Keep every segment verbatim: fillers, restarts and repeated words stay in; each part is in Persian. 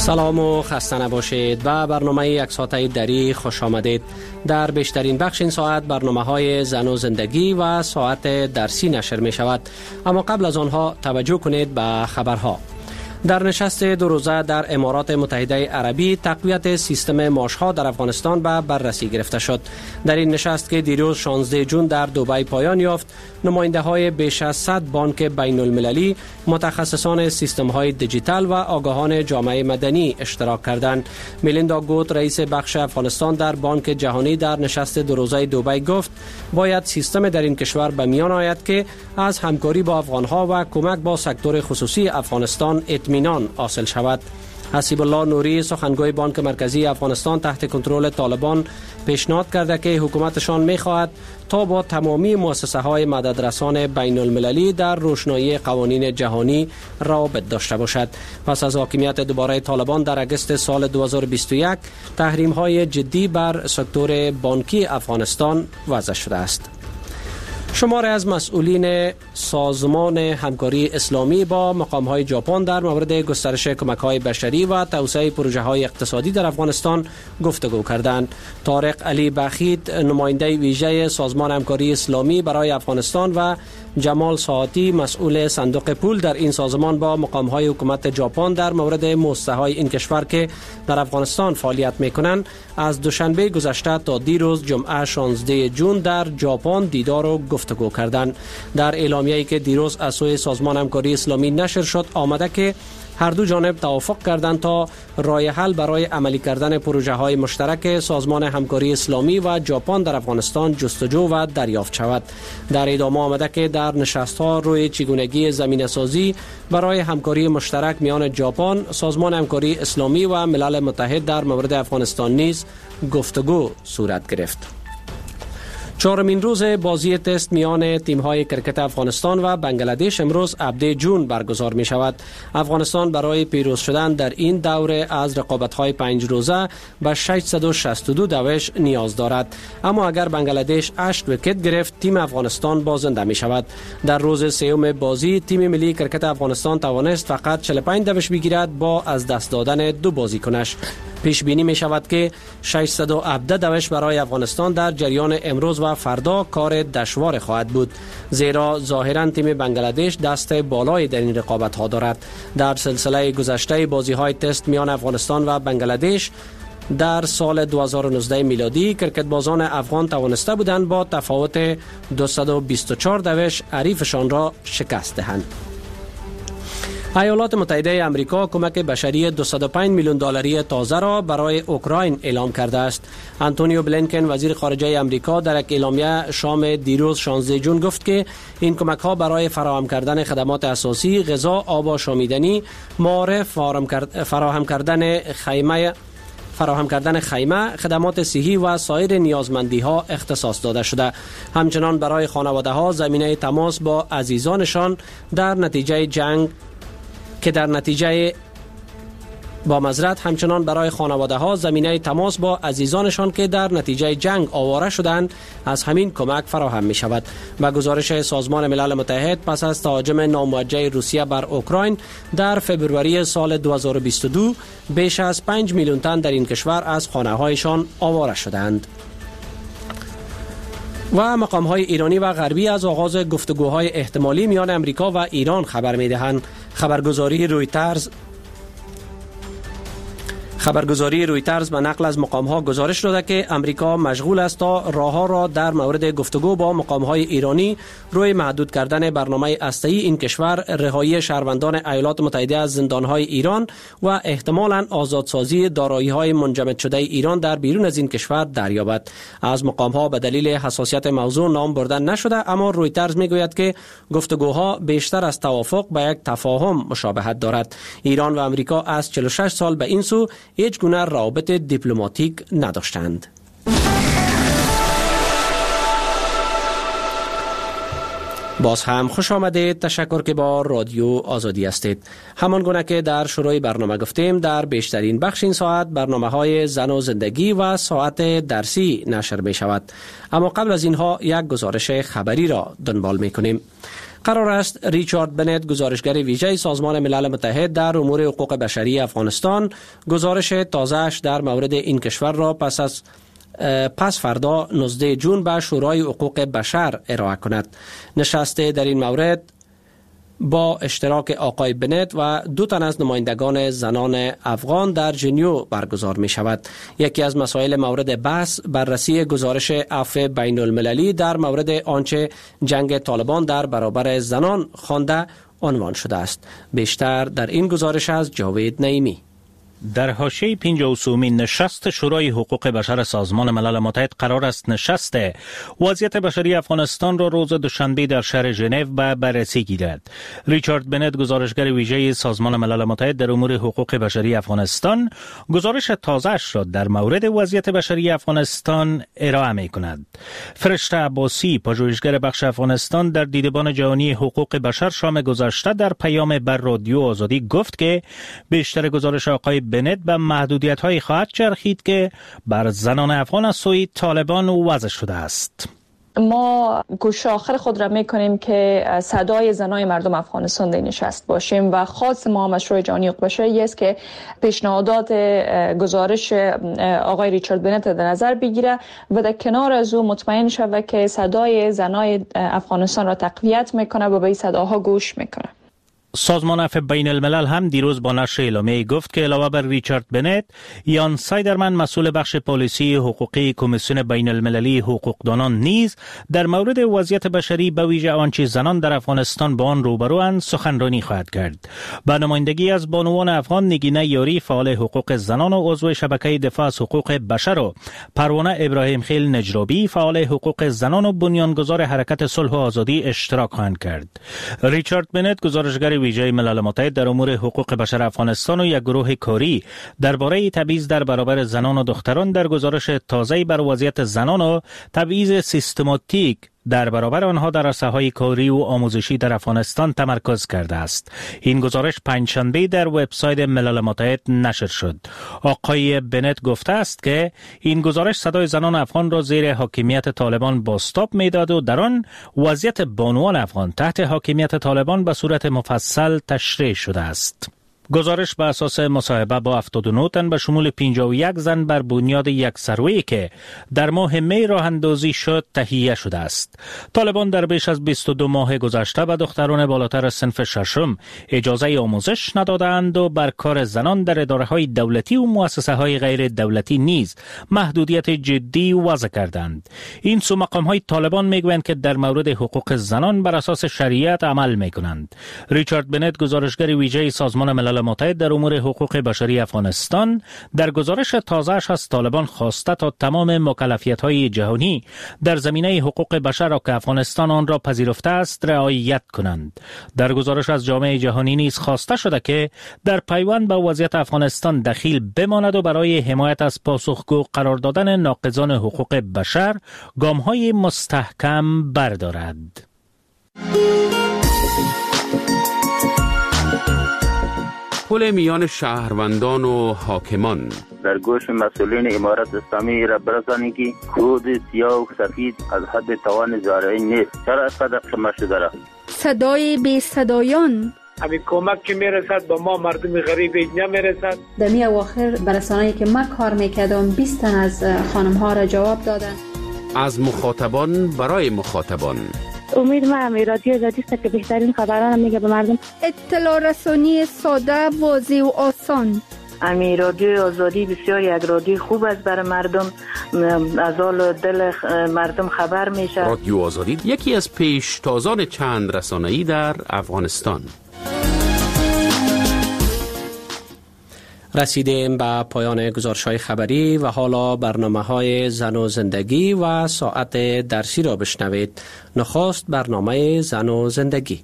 سلام و خسته نباشید. و برنامه یک ساعته دری خوش آمدید. در بیشترین بخش این ساعت برنامه های زن و زندگی و ساعت درسی نشر می شود. اما قبل از آنها توجه کنید به خبرها. در نشست دو روزه در امارات متحده عربی تقویت سیستم معاشها در افغانستان به بررسی گرفته شد. در این نشست که دیروز شانزده ژوئن در دبی پایان یافت، نماینده های بیش از صد بانک بین المللی، متخصصان سیستم های دیجیتال و آگاهان جامعه مدنی اشتراک کردند. میلیندا گوت، رئیس بخش افغانستان در بانک جهانی، در نشست دو روزه دبی گفت باید سیستم در این کشور به میان آید که از همکاری با افغانها و کمک با سکتور خصوصی افغانستان اطمینان حاصل شود. حسیب الله نوری، سخنگوی بانک مرکزی افغانستان تحت کنترل طالبان، پیشنهاد کرده که حکومتشان می‌خواهد تا با تمامی مؤسسه‌های مددرسان بین المللی در روشنایی قوانین جهانی روابط داشته باشد. پس از حاکمیت دوباره طالبان در اگست سال دو هزار و بیست و یک، تحریم‌های جدی بر سکتور بانکی افغانستان وضع شده است. شماری از مسئولین سازمان همکاری اسلامی با مقام‌های ژاپن در مورد گسترش کمک‌های بشری و توسعه پروژه‌های اقتصادی در افغانستان گفتگو کردند. طارق علی بخیت، نماینده ویژه سازمان همکاری اسلامی برای افغانستان، و جمال ساعتی، مسئول صندوق پول در این سازمان، با مقام‌های حکومت ژاپن در مورد مؤسسه‌های این کشور که در افغانستان فعالیت می‌کنند از دوشنبه گذشته تا دیروز جمعه شانزده ژوئن در ژاپن دیدار و گفتگو کردند. در اعلامیه‌ای که دیروز از سوی سازمان همکاری اسلامی نشر شد آمده که هر دو جانب توافق کردند تا راه حل برای عملی کردن پروژه‌های مشترک سازمان همکاری اسلامی و ژاپن در افغانستان جستجو و دریافت شود. در ادامه آمده که در نشست‌ها روی چگونگی زمینه‌سازی برای همکاری مشترک میان ژاپن، سازمان همکاری اسلامی و ملل متحد در مورد افغانستان نیز گفتگو صورت گرفت. چهارمین روز بازی تست میان تیم‌های کرکت افغانستان و بنگلادش امروز هفدهم ژوئن برگزار می شود. افغانستان برای پیروز شدن در این دوره از رقابت‌های پنج روزه به ششصد و شصت و دو دوش نیاز دارد. اما اگر بنگلادش هشت ویکت گرفت، تیم افغانستان بازنده می شود. در روز سوم بازی تیم ملی کرکت افغانستان توانست فقط چهل و پنج دوش بگیرد با از دست دادن دو بازیکنش. پیش بینی می شود که ششصد و هفده دوش برای افغانستان در جریان امروز و فردا کار دشوار خواهد بود، زیرا ظاهرا تیم بنگلادش دست بالای در این رقابت ها دارد. در سلسله گذشته بازی های تست میان افغانستان و بنگلادش در سال دو هزار و نوزده میلادی کرکت بازان افغان توانسته بودند با تفاوت دویست و بیست و چهار دوش حریفشان را شکست دهند. ایالات متحده آمریکا کمک بشری دویست و پنج میلیون دلاری تازه را برای اوکراین اعلام کرده است. آنتونیو بلینکن، وزیر خارجه آمریکا، در یک اعلامیه شام دیروز شانزده ژوئن گفت که این کمک ها برای فراهم کردن خدمات اساسی، غذا، آب و آشامیدنی، معارف، فراهم کردن خیمه فراهم کردن خیمه، خدمات صحی و سایر نیازمندی ها اختصاص داده شده. همچنان برای خانواده ها زمینه تماس با عزیزانشان در نتیجه جنگ که در نتیجه با معذرت همچنان برای خانواده ها زمینه تماس با عزیزانشان که در نتیجه جنگ آواره شدند از همین کمک فراهم می شود. و گزارش سازمان ملل متحد پس از تهاجم ناموجه روسیه بر اوکراین در فبروری سال دو هزار و بیست و دو بیش از پنج میلیون تن در این کشور از خانه هایشان آواره شدند. و مقام‌های ایرانی و غربی از آغاز گفتگوهای احتمالی میان امریکا و ایران خبر می‌دهند. خبرگزاری رویترز خبرگزاری رویترز به نقل از مقام‌ها گزارش داده که امریکا مشغول است تا راه‌ها را در مورد گفتگو با مقام‌های ایرانی روی محدود کردن برنامه هسته‌ای این کشور، رهایی شهروندان ایالات متحده از زندان‌های ایران و احتمالاً آزادسازی دارایی‌های منجمد شده ایران در بیرون از این کشور دریابد. از مقام‌ها به دلیل حساسیت موضوع نام بردن نشده، اما رویترز می‌گوید که گفتگوها بیشتر از توافق به یک تفاهم مشابهت دارد. ایران و امریکا از چهل و شش سال به این سو هیچ گونه روابط دیپلماتیک نداشتند. باز هم خوش آمدید. تشکر که با رادیو آزادی هستید. همان گونه که در شروع برنامه گفتیم، در بیشترین بخش این ساعت برنامه های زن و زندگی و ساعت درسی نشر می شود. اما قبل از اینها یک گزارش خبری را دنبال می کنیم. قرار است ریچارد بنت، گزارشگر ویژه سازمان ملل متحد در امور حقوق بشری افغانستان، گزارش تازه‌اش در مورد این کشور را پس از پس فردا نوزدهم جون به شورای حقوق بشر ارائه کند. نشست در این مورد با اشتراک آقای بنت و دو تن از نمایندگان زنان افغان در ژنو برگزار می شود. یکی از مسائل مورد بحث بررسی گزارش عفو بین المللی در مورد آنچه جنگ طالبان در برابر زنان خوانده عنوان شده است. بیشتر در این گزارش از جاوید نعیمی. در حاشیه پنجاه و سومین نشست شورای حقوق بشر سازمان ملل متحد قرار است نشست وضعیت بشری افغانستان را روز دوشنبه در شهر ژنو به بررسی گیرد. ریچارد بنت، گزارشگر ویژه سازمان ملل متحد در امور حقوق بشری افغانستان، گزارش تازه‌اش را در مورد وضعیت بشری افغانستان ارائه می کند. فرشته عباسی، پژوهشگر بخش افغانستان در دیدبان جهانی حقوق بشر شام گذشته در پیام بر رادیو آزادی گفت که بیشتر گزارش آقای بنت به محدودیت‌های خواهد چرخید که بر زنان افغان از سوی طالبان وضع شده است. ما کوشش آخر خود را میکنیم که صدای زنای مردم افغانستان در نشست باشیم و خاص ما هم از شورای جهانی حقوق بشر است که پیشنهادات گزارش آقای ریچارد بنت در نظر بگیره و در کنار از او مطمئن شود که صدای زنای افغانستان را تقویت میکنه و به این صداها گوش میکنه. سازمان عفو بین الملل هم دیروز با نشر اعلامیه گفت که علاوه بر ریچارد بنت، یان سایدرمن، مسئول بخش پالیسی حقوقی کمیسیون بین المللی حقوقدانان نیز در مورد وضعیت بشری به ویژه آنچه زنان در افغانستان با آن روبروند سخنرانی خواهد کرد. با نمایندگی از بانوان افغان نگینه یاری، فعال حقوق زنان و عضو شبکه دفاع از حقوق بشر، و پروانه ابراهیم خیل نجرابی، فعال حقوق زنان و بنیانگذار حرکت صلح و آزادی اشتراک خواهند کرد. ریچارد بنت، گزارشگر ویژه ملل متحد در امور حقوق بشر افغانستان و یک گروه کاری درباره تبعیض در برابر زنان و دختران در گزارش تازه‌ای بر وضعیت زنان و تبعیض سیستماتیک در برابر آنها در عرصه‌های کاری و آموزشی در افغانستان تمرکز کرده است. این گزارش پنجشنبه در وبسایت ملل متحد نشر شد. آقای بنت گفته است که این گزارش صدای زنان افغان را زیر حاکمیت طالبان بازتاب می‌داد و در آن وضعیت بانوان افغان تحت حاکمیت طالبان به صورت مفصل تشریح شده است. گزارش بر اساس مصاحبه با هفتاد و نه تن به شمول پنجاه و یک زن بر بنیاد یک سروی که در ماه می راه اندازی شد تهیه شده است. طالبان در بیش از بیست و دو ماه گذشته به دختران بالاتر از صنف ششم اجازه آموزش ندادند و بر کار زنان در اداره‌های دولتی و مؤسسه‌های غیر دولتی نیز محدودیت جدی وضع کردند. این سو مقام‌های طالبان میگویند که در مورد حقوق زنان بر اساس شریعت عمل می‌کنند. ریچارد بنت، گزارشگر ویژه سازمان ملل متحد در امور حقوق بشری افغانستان، در گزارش تازه‌اش از طالبان خواسته تا تمام مکلفیت‌های جهانی در زمینه حقوق بشر را که افغانستان آن را پذیرفته است رعایت کنند. در گزارش از جامعه جهانی نیز خواسته شده که در پیوند به وضعیت افغانستان دخیل بماند و برای حمایت از پاسخگو قرار دادن ناقضان حقوق بشر گام‌های مستحکم بردارد. پل میان شهروندان و حاکمان در گوش مسئولین امارت اسلامی را برسانید که کود سیاه و سفید از حد توان زارعی نیست. چرا صدق شما شده را؟ صدای بی صدایان همین کمک که میرسد با ما مردم غریب اینجا میرسد. در می اواخر برسانه‌ای که من کار میکردم بیست تن از خانم ها را جواب دادن. از مخاطبان برای مخاطبان. امید ما هم رادیو آزادی است که بهترین خبران میگه به مردم. اطلاع رسانی ساده، واضح و آسان. امی رادیو آزادی بسیار یک رادیو خوب است برای مردم، از حال دل مردم خبر میشه. رادیو آزادی یکی از پیشتازان چند رسانه‌ای در افغانستان. رسیدیم به پایان گزارش‌های خبری و حالا برنامه‌های زن و زندگی و ساعت درسی را بشنوید. نخست برنامه زن و زندگی.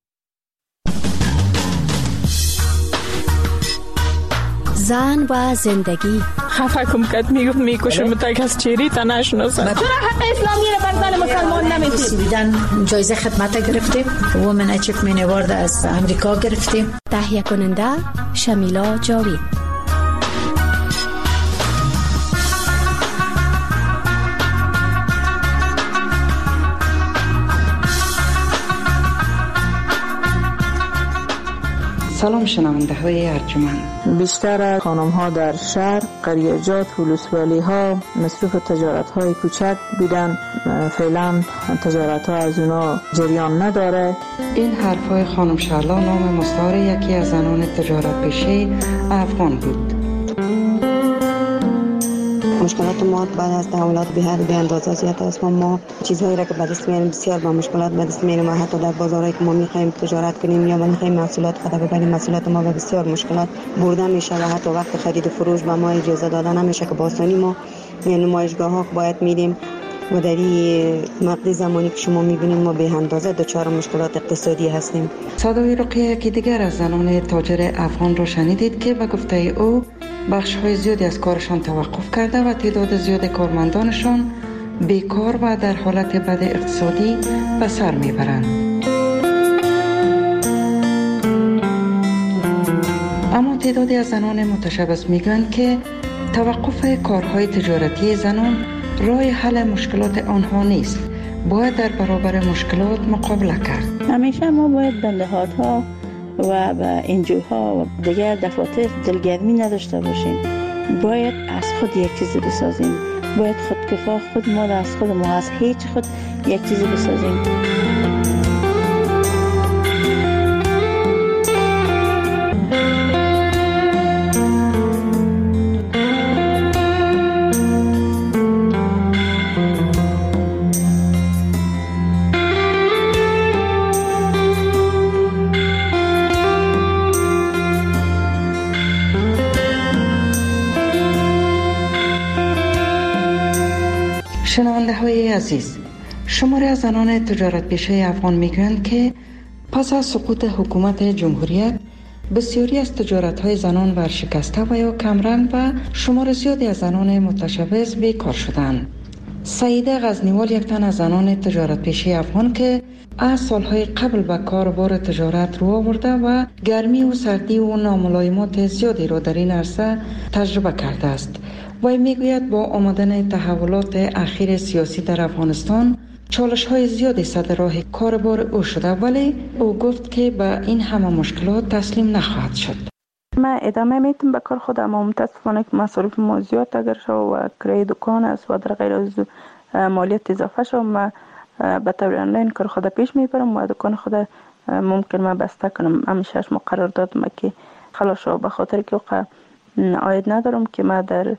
زن و زندگی. خفه کم کد میگفت میکشم تا که از چیری تا نشناسم. چرا حق اسلامی را بر زن مسلمان نمیدید؟ دیدن جایزه خدمت گرفتیم، وومن اچیومنت اوارد از امریکا گرفتیم. تهیه کننده شمیلا جاوید. سلام شنونده های ارجمند. بیشتر خانم ها در شهر، قریجات و ولسوالی ها مصروف تجارت های کوچک بودن. فعلا تجارت ها از اونا جریان نداره. این حرف های خانم شعلا نام مستعار یکی از زنان تجارت پیشه افغان بود. مشکلات ما بعد از تحولات به هر به اندازه زیاد است. ما چیزهایی را که به دست میاریم بسیار با مشکلات به دست میاریم و حتی در بازارهایی که ما میخوایم تجارت کنیم یا میخوایم محصولات خود ببریم، محصولات ما به بسیار مشکلات برده میشه و حتی وقت خرید و فروش به ما اجازه داده نمیشه که با آسانی ما نمایشگاه ها باید میریم و در این مقطع زمانی که شما میبینید ما به اندازه دچار مشکلات اقتصادی هستیم. صدای رقیه که دیگر از زنان تاجر افغان را شنیدید که به گفته او بخش های زیادی از کارشان توقف کرده و تعداد زیاد کارمندانشان بیکار و در حالت بد اقتصادی به سر میبرند. اما تعدادی از زنان متشبث میگویند که توقف کارهای تجارتی زنان راه حل مشکلات آنها نیست. باید در برابر مشکلات مقابله کرد. همیشه ما باید به نهادها و به انجوها و دیگر دفاتر دلگرمی نداشته باشیم. باید از خود یک چیزی بسازیم. باید خودکفا خود ما از خود ما از هیچ خود یک چیزی بسازیم. شنونده های عزیز، شماری از زنان تجارت پیشه افغان میگویند که پس از سقوط حکومت جمهوریت بسیاری از تجارت های زنان ورشکسته و یا کمرنگ و شمار زیادی از زنان متشبث بیکار شدند. سعیده غزنیوال یک تن از زنان تجارت پیشه افغان که از سالهای قبل به کاروبار تجارت رو آورده و گرمی و سردی و ناملایمات زیادی را در این عرصه تجربه کرده است. وی میگوید با آمدن تحولات اخیر سیاسی در افغانستان چالش های زیادی سر راه کاروبار او شده، ولی او گفت که به این همه مشکلات تسلیم نخواهد شد. من ادامه میتونم به کار خودم، اما متاسفانه که مصارف ما زیاد اگر شد و کرایه دکان است و در غیر از مالیات اضافه شد، من به طور آنلاین کار خود پیش میبرم و دکان خود ممکن من بسته کنم. همیشه ما قرار دادم که خلاص شد، به خاطر که عاید ندارم که من در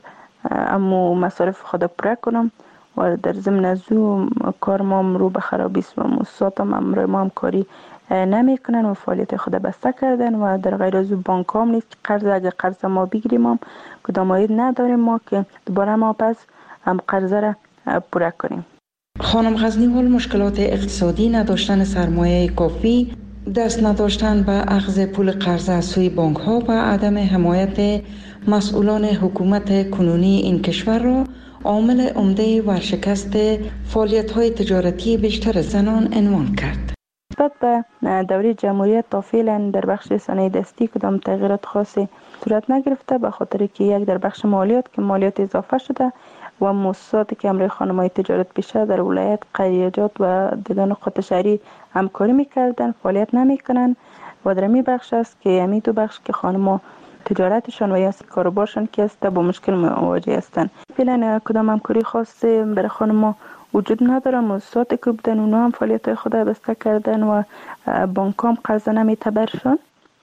اما مصارف خود پره کنم و در ضمن از او کار ما رو به خرابی است و مؤسسات هم ما هم کاری نمی کنن و فعالیت خود بسته کردن و در غیر از او بانک هم نیست که قرض اگر قرض ما بگیریم هم کدام عاید نداریم ما که دوباره ما پس هم قرض را پره کنیم. خانم غزنیوال مشکلات اقتصادی، نداشتن سرمایه کافی، دست نداشتن به اخذ پول قرض از سوی بانک ها و عدم حمایت مسئولان حکومت کنونی این کشور را عامل عمده ورشکست فعالیت های تجارتی بیشتر زنان عنوان کرد. نسبت به دوره جمهوریت تا فعلا در بخش صنایع دستی کدام تغییرات خاصی صورت نگرفته، به خاطر که یک در بخش مالیات که مالیات اضافه شده و مؤسساتی که امروز خانم‌های تجارت پیشه در ولایت، قریجات و دیگر نقاط شهری همکاری میکردن فعالیت نمیکنن و در می بخش است که همین دو بخش که خانم‌ها تجارتشان و یا کاروبارشان که است با مشکل مواجه هستند. فعلا کدام همکاری خاصی برای خانم‌ها وجود نداره. مؤسساتی که بودن اونا هم فعالیت خود بسته کردن و بانک هم قرض نمیتبرشون.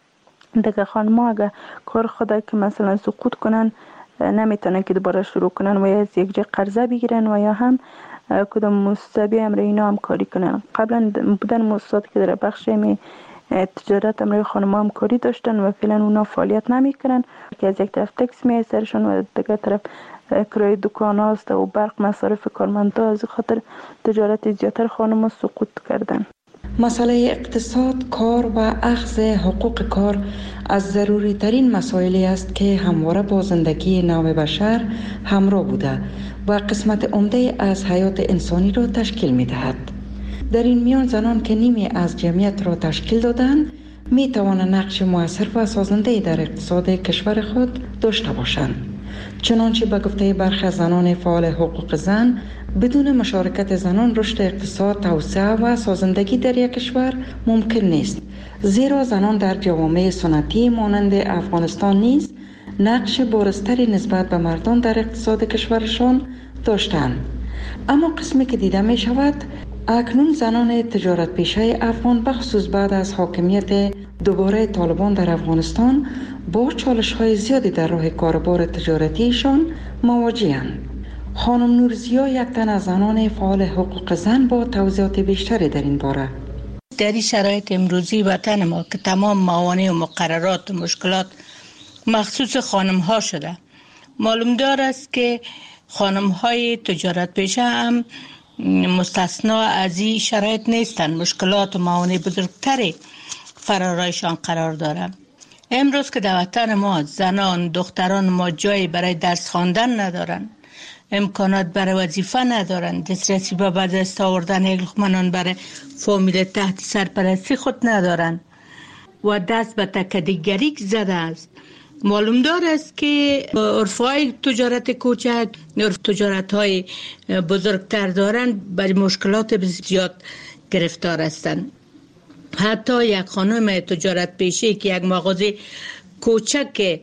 دیگه خانم‌ها اگر کار خود که مثلا سقوط کنن نمیتونن که دوباره شروع کنن و یا از یک جای قرضه بگیرن و یا هم کدام مؤسسه بیام روی اینا هم کاری کنن. قبلا بودن مؤسساتی که در بخش می تجارت امروی خانم‌ها هم کاری داشتن و فعلا اونا فعالیت نمیکنن که از یک طرف تکس می سرشون و دیگه طرف کرایه دکان هاست و برق مصارف کارمندا، از خاطر تجارت زیاتر خانم‌ها سقوط کردن. مسئله اقتصاد، کار و اخذ حقوق کار از ضروری ترین مسائلی است که همواره با زندگی نوع بشر همراه بوده و قسمت عمده از حیات انسانی را تشکیل می دهد. در این میان زنان که نیمی از جمعیت را تشکیل دادند می توانند نقش مؤثر و سازنده در اقتصاد کشور خود داشته باشند. چنانچه به گفته برخی زنان فعال حقوق زن بدون مشارکت زنان رشد اقتصاد، توسعه و سازندگی در یک کشور ممکن نیست، زیرا زنان در جوامع سنتی مانند افغانستان نیز نقش بارزتری نسبت به مردان در اقتصاد کشورشان داشتند. اما قسمی که دیده می شود اکنون زنان تجارت پیشه افغان بخصوص بعد از حاکمیت دوباره طالبان در افغانستان با چالش های زیادی در راه کاربار تجارتیشان مواجه‌اند. خانم نورزیا یک تن از زنان فعال حقوق زن با توضیحات بیشتری در این باره. در این شرایط امروزی وطن ما که تمام موانع و مقررات و مشکلات مخصوص خانم ها شده، معلوم دار است که خانم های تجارت پیشه هم مستثنا از این شرایط نیستند. مشکلات و موانع بزرگتری فرارایشان قرار دارند. امروز که در وطن ما زنان دختران ما جایی برای درس خواندن ندارند، امکانات برای وظیفه ندارند، دسترسی به به دست آوردن یک لقمه نان برای فامیل تحت سرپرستی خود ندارند و دست به تکدیگری زده است. معلوم دار است که عرفای تجارت کوچک، عرف تجارت های بزرگتر دارند، برای مشکلات بسیار گرفتار هستند. حتی یک خانم تجارت پیشه که یک مغازه کوچک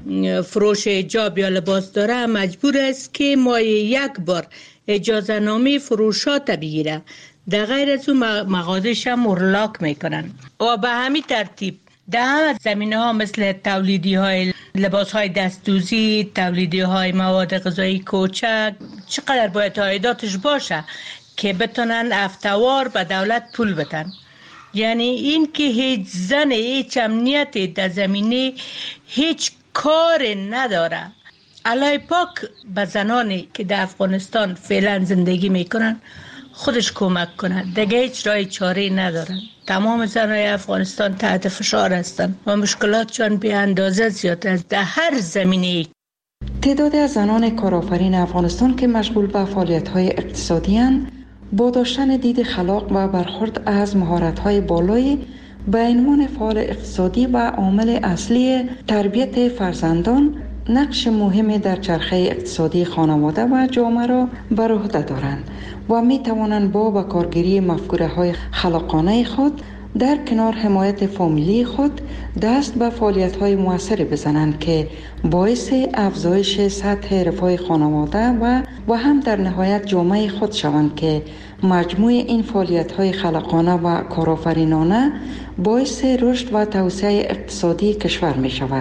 فروش حجاب یا لباس داره مجبور است که ماهی یک بار اجازه نامه فروشات بگیره، در غیر از اون مغازه‌ش هم اغلاق میکنن. و به همین ترتیب در همه زمینه ها مثل تولیدی های لباس های دستدوزی، تولیدی های مواد غذایی کوچک، چقدر باید عایداتش باشه که بتونن افتوار به دولت پول بدن. یعنی این که هیچ زن هیچ امنیتی در زمینه هیچ کار نداره. الله پاک به زنانی که در افغانستان فعلا زندگی میکنن خودش کمک کنه، دیگه هیچ راه چاره ندارن. تمام زنای افغانستان تحت فشار هستن و مشکلاتشان به اندازه زیاد است در هر زمینه. تعدادی از زنان کارآفرین افغانستان که مشغول به فعالیت‌های اقتصادی اند، با داشتن دید خلاق و برخورد از مهارت‌های بالایی به عنوان فعال اقتصادی و عامل اصلی تربیت فرزندان نقش مهمی در چرخه اقتصادی خانواده و جامعه را بر عهده دارند و می توانند با به کارگیری مفکوره‌های خلاقانه خود در کنار حمایت فامیلی خود دست به فعالیت‌های موثری بزنند که باعث افزایش سطح رفاه خانواده و و هم در نهایت جامعه خود شوند که مجموع این فعالیت‌های خلاقانه و کارآفرینانه باعث رشد و توسعه اقتصادی کشور می شود.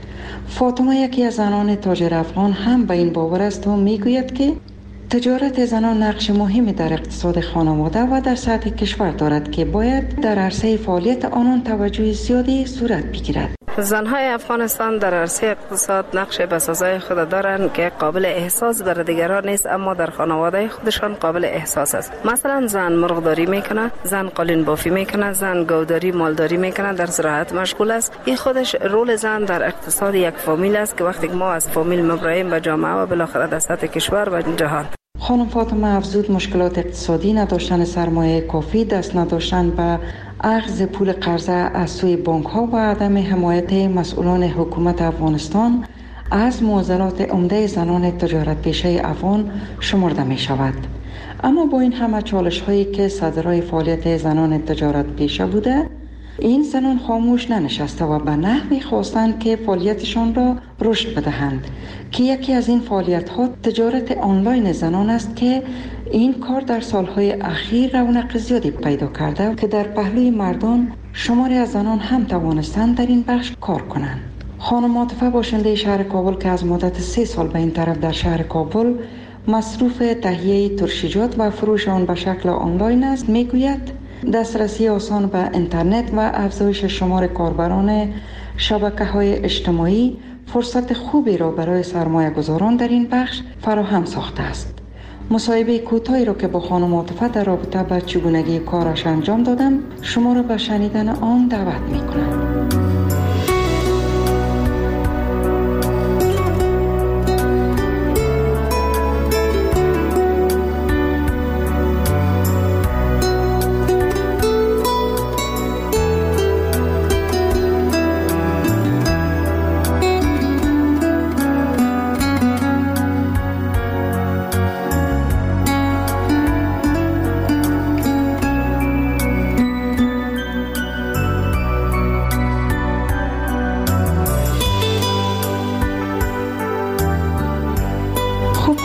فاطمه یکی از زنان تاجر افغان هم به این باور است و می گوید که تجارت زنان نقش مهمی در اقتصاد خانواده و در سطح کشور دارد که باید در عرصه فعالیت آنان توجه زیادی صورت بگیرد. زنهای افغانستان در عرصه اقتصاد نقش بسازای خود دارند که قابل احساس در دیگران نیست، اما در خانواده خودشان قابل احساس است. مثلا زن مرغداری میکنه، زن قالین بافی میکنه، زن گوداری مالداری میکنه، در زراعت مشغول است. این خودش رول زن در اقتصاد یک فامیل است که وقتی ما از فامیل مبراهیم به جامعه و بالاخره در سطح کشور و جهان. خانم فاطمه افزود مشکلات اقتصادی، نداشتن سرمایه کافی، دست نداشتن به اخذ پول قرضه از سوی بانک ها و عدم حمایت مسئولان حکومت افغانستان از معضلات عمده زنان تجارت پیشه افغان شمرده می شود. اما با این همه چالش هایی که صدرای فعالیت زنان تجارت پیشه بوده، این زنان خاموش ننشسته و به نحوی خواستند که فعالیتشان را رشد بدهند که یکی از این فعالیت ها تجارت آنلاین زنان است که این کار در سالهای اخیر رونق زیادی پیدا کرده که در پهلوی مردان شماری از زنان هم توانستند در این بخش کار کنند. خانم عاطفه باشنده شهر کابل که از مدت سه سال به این طرف در شهر کابل مصروف تهیه ترشیجات و فروش آن به شکل آنلاین است، میگوید دسترسی آسان به اینترنت و افزایش شمار کاربران شبکه‌های اجتماعی فرصت خوبی را برای سرمایه گذاران در این بخش فراهم ساخته است. مصاحبه کوتاهی را که با خانم عاطفه در رابطه با چگونگی کارش انجام دادم شما را به شنیدن آن دعوت می‌کنم.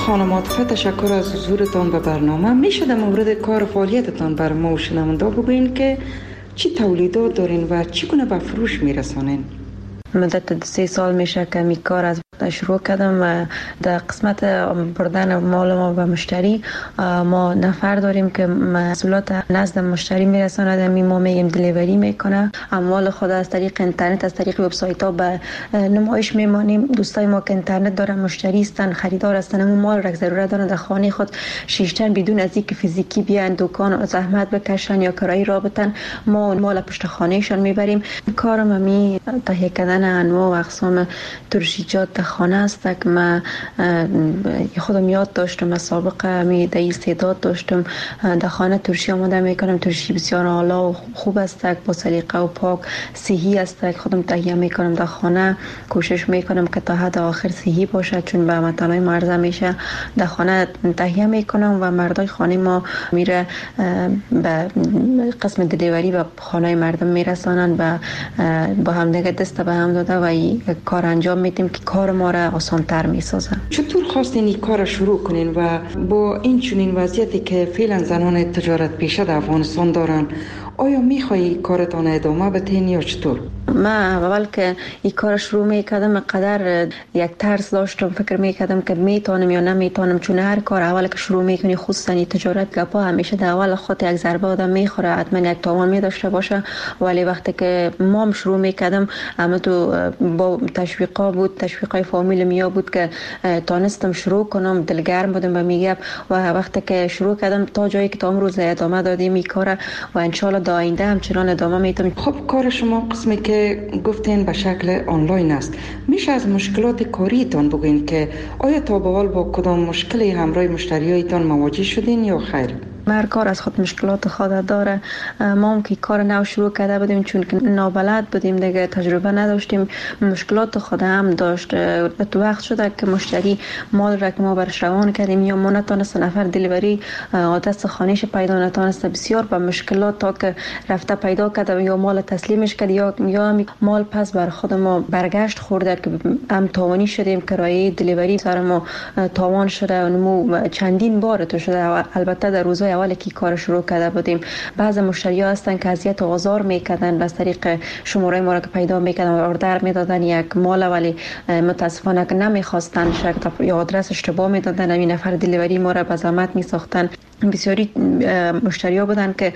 خانم عاطفه، تشکر از حضورتان به برنامه. میشه در مورد کار و فعالیتتان بر ما و شنونده بگوین که چی تولیدات دارین و چگونه به فروش میرسانین؟ مدت سه سال میشه که می کار از شروع کردم و در قسمت بردن مال ما به مشتری ما نفر داریم که محصولات نزد مشتری میرساند. می ما میگیم دلیوری میکنه. اموال خود از طریق اینترنت، از طریق وبسایت ها به نمایش میمانیم. دوستای ما که اینترنت دارن، مشتری هستن، خریدار هستن، اون مال را ضرورت دارن در خانه خود شیشتن بدون از اینکه فیزیکی بیان دکان زحمت بکشن یا کرایی را بدن، ما مال پشت خانهشان میبریم. کارم می تهیه کردن انواع و اقسام ترشیجات در خانه است که من خودم یاد داشتم. سابقه می در استعداد داشتم در خانه ترشی آماده میکنم. ترشی بسیار عالی و خوب است، با سلیقه و پاک صحی است. خودم تهیه میکنم در خانه. کوشش میکنم که تا حد آخر صحی باشه، چون به مطالعه مرزه میشه. در خانه تهیه میکنم و مردای خانه ما میره به قسم دلیوری و خانه مردم میرسانن و با هم دیگه دست به هم داده و کار انجام میدیم که کار ما را آسان تر میسازه. چطور خواستین این کار شروع کنین و با این چنین وضعیتی که فعلا زنان تجارت پیشه در افغانستان دارن، آیا میخوایی کارتان ادامه بدین یا چطور؟ من اول که این کار شروع میکردم قدر یک ترس داشتم، فکر میکردم که میتونم یا نمیتونم، چون هر کار اول که شروع میکنی خصوصا تجارت گپا همیشه در اول خود یک ضربه آدم میخوره، حتما یک تاوان میداشته باشه. ولی وقتی که ما شروع میکردم اما تو با تشویقا بود، تشویقای فامیل میا بود که تانستم شروع کنم، دلگرم بودم به میگم و وقتی که شروع کردم تا جایی که تا امروز ادامه دادیم این کار و ان شاء الله در آینده همچنان ادامه میدم. خب کار شما قسمی که گفتین به شکل آنلاین است، میشه از مشکلات کاریتان بگین که آیا تا به حال با کدام مشکلی همراه مشتریایتان مواجه شدین یا خیر؟ هر کار از خود مشکلات خود داره. ما هم که کار نو شروع کرده بودیم چون که نابلد بودیم دیگه، تجربه نداشتیم، مشکلات خود هم داشت. تو وقت شده که مشتری مال را که ما برش روان کردیم یا ما نتونست نفر دلیوری آدرس خانهش پیدا نتونست، بسیار با مشکلات تا که رفته پیدا کرده یا مال تسلیمش کرد یا یا مال پس بر خود ما برگشت خورده که هم تاوانی شدیم. کرایه دلیوری سر ما تاوان شده و نمو چندین بار تو شده. البته در روزهای اولی که کار شروع کرده بودیم بعض مشتری‌ها هستن که اذیت و آزار میکردن، از طریق شماره ما را که پیدا میکردن و اوردر میدادن یک مال، ولی متاسفانه که نمیخواستن شرط یا آدرس اشتباه میدادن، این نفر دلیوری ما را به زحمت میساختن. بسیاری مشتری‌ها بودن که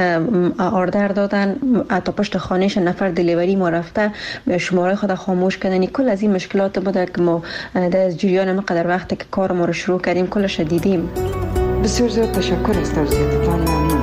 اوردر دادن تا پشت خانهش نفر دلیوری ما رفته شماره خود خاموش کردن. کل از این مشکلات بوده که ما در جریان مقدار وقتی که کار ما رو شروع کردیم کلش دیدیم. بسیار زیاد تشکر از توضیحاتتان. ممنون.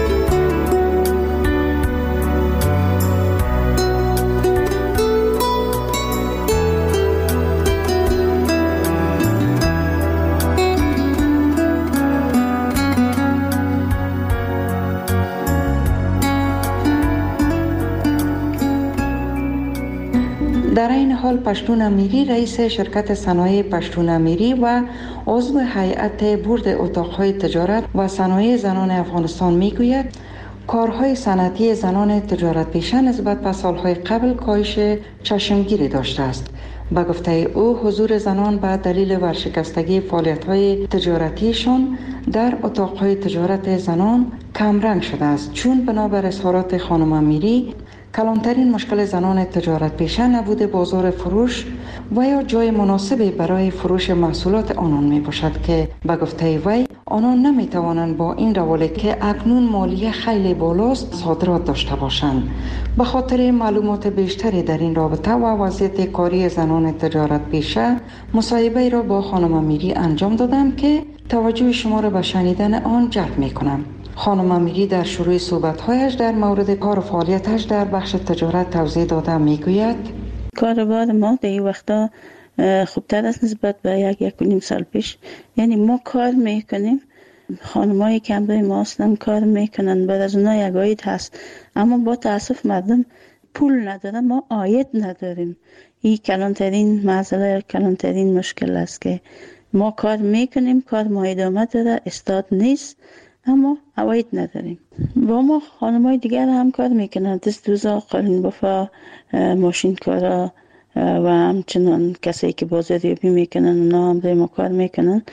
در این حال پشتون امیری رئیس شرکت صنایع پشتون امیری و عضو هیئت بورد اتاقهای تجارت و صنایع زنان افغانستان میگوید کارهای صنعتی زنان تجارت پیشه نسبت به سالهای قبل کاهش چشمگیری داشته است. به گفته او حضور زنان به دلیل ورشکستگی فعالیت‌های تجارتیشان در اتاقهای تجارت زنان کمرنگ شده است، چون بنابر اظهارات خانم امیری کلانترین مشکل زنان تجارت پیشه نبوده بازار فروش و یا جای مناسبی برای فروش محصولات آنان می باشد که به گفته وی آنان نمی توانند با این روال که اکنون مالیه خیلی بالاست صادرات داشته باشند. به خاطر معلومات بیشتری در این رابطه و وضعیت کاری زنان تجارت پیشه مصاحبه را با خانم امیری انجام دادم که توجه شما را به شنیدن آن جلب می کنم. خانم امیری در شروع صحبت‌هایش در مورد کار و فعالیتش در بخش تجارت توضیح داده میگوید کاروبار ما در این وقتا خوبتر است نسبت به یک یک و نیم سال پیش. یعنی ما کار میکنیم، خانمایی که همراه ما هستن کار میکنن، بعد از اونها یک عاید هست، اما با تاسف مردم پول نداره، ما عاید نداریم. این کلانترین مسئله، کلانترین مشکل است که ما کار میکنیم، کار ما ادامه داره، استاد نیست، اما عواید نداریم. با ما خانمای دیگر هم کار میکنن، دست دوزا، قالین بافا، ماشین کارا و همچنان کسایی که بازاریابی میکنن اونا هم با ما کار میکنن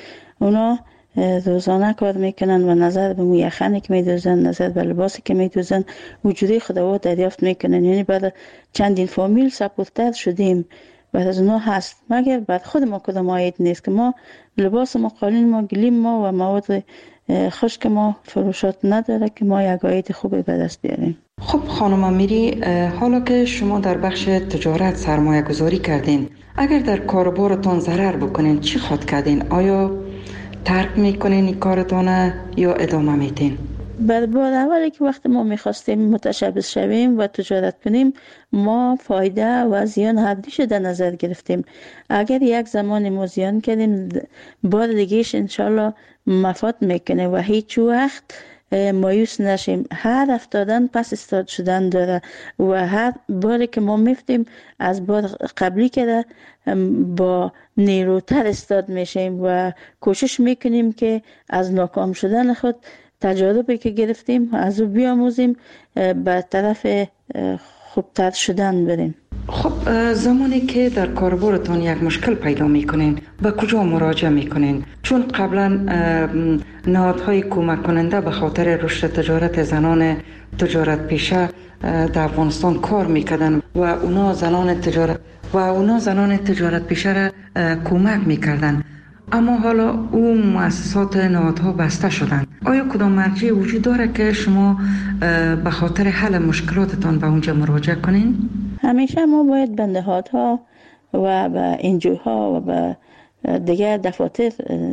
اونا روزانه کار میکنن و نظر به مویخنی که میدوزن، نظر به لباسی که میدوزن وجودی خودوا دریافت میکنن. یعنی بعد چندین فامیل سپورتر شدیم بعد از اونا هست، مگر بعد خود ما کدام آید نیست که ما لباس ما، قالین ما، گلیم ما و مواد خشک ما فروشات نداره که ما یک آید خوبی به دست بیاریم. خب خانم امیری، حالا که شما در بخش تجارت سرمایه گذاری کردین، اگر در کاروبارتان ضرر بکنین چی خود کردین؟ آیا ترک میکنین این کارتانه یا ادامه میتین؟ بعد بار اولی که وقت ما میخواستیم متشبث شویم و تجارت کنیم، ما فایده و زیان هر دوش در نظر گرفتیم. اگر یک زمان ما زیان کردیم، بار دیگهش انشالله مفاد میکنه و هیچ وقت مایوس نشیم. هر افتادن پس استاد شدن داره و هر باری که ما میفتیم از بار قبلی که با نیروتر استاد میشیم و کوشش میکنیم که از ناکام شدن خود تجربه که گرفتیم از او بیاموزیم، به طرف خوبتر شدن بریم. خب زمانی که در کاربارتون یک مشکل پیدا میکنین به کجا مراجعه میکنین؟ چون قبلا نهادهای کمک کننده به خاطر رشد تجارت زنان تجارت پیشه در افغانستان کار میکردن و اونا زنان تجارت و اونا زنان تجارت پیشه را کمک میکردن، اما حالا او مؤسسات نهادها بسته شدن. آیا کدام مرجع وجود داره که شما به خاطر حل مشکلاتتان به اونجا مراجعه کنین؟ همیشه ما باید به نهادها و به انجوها و به دیگر دفاتر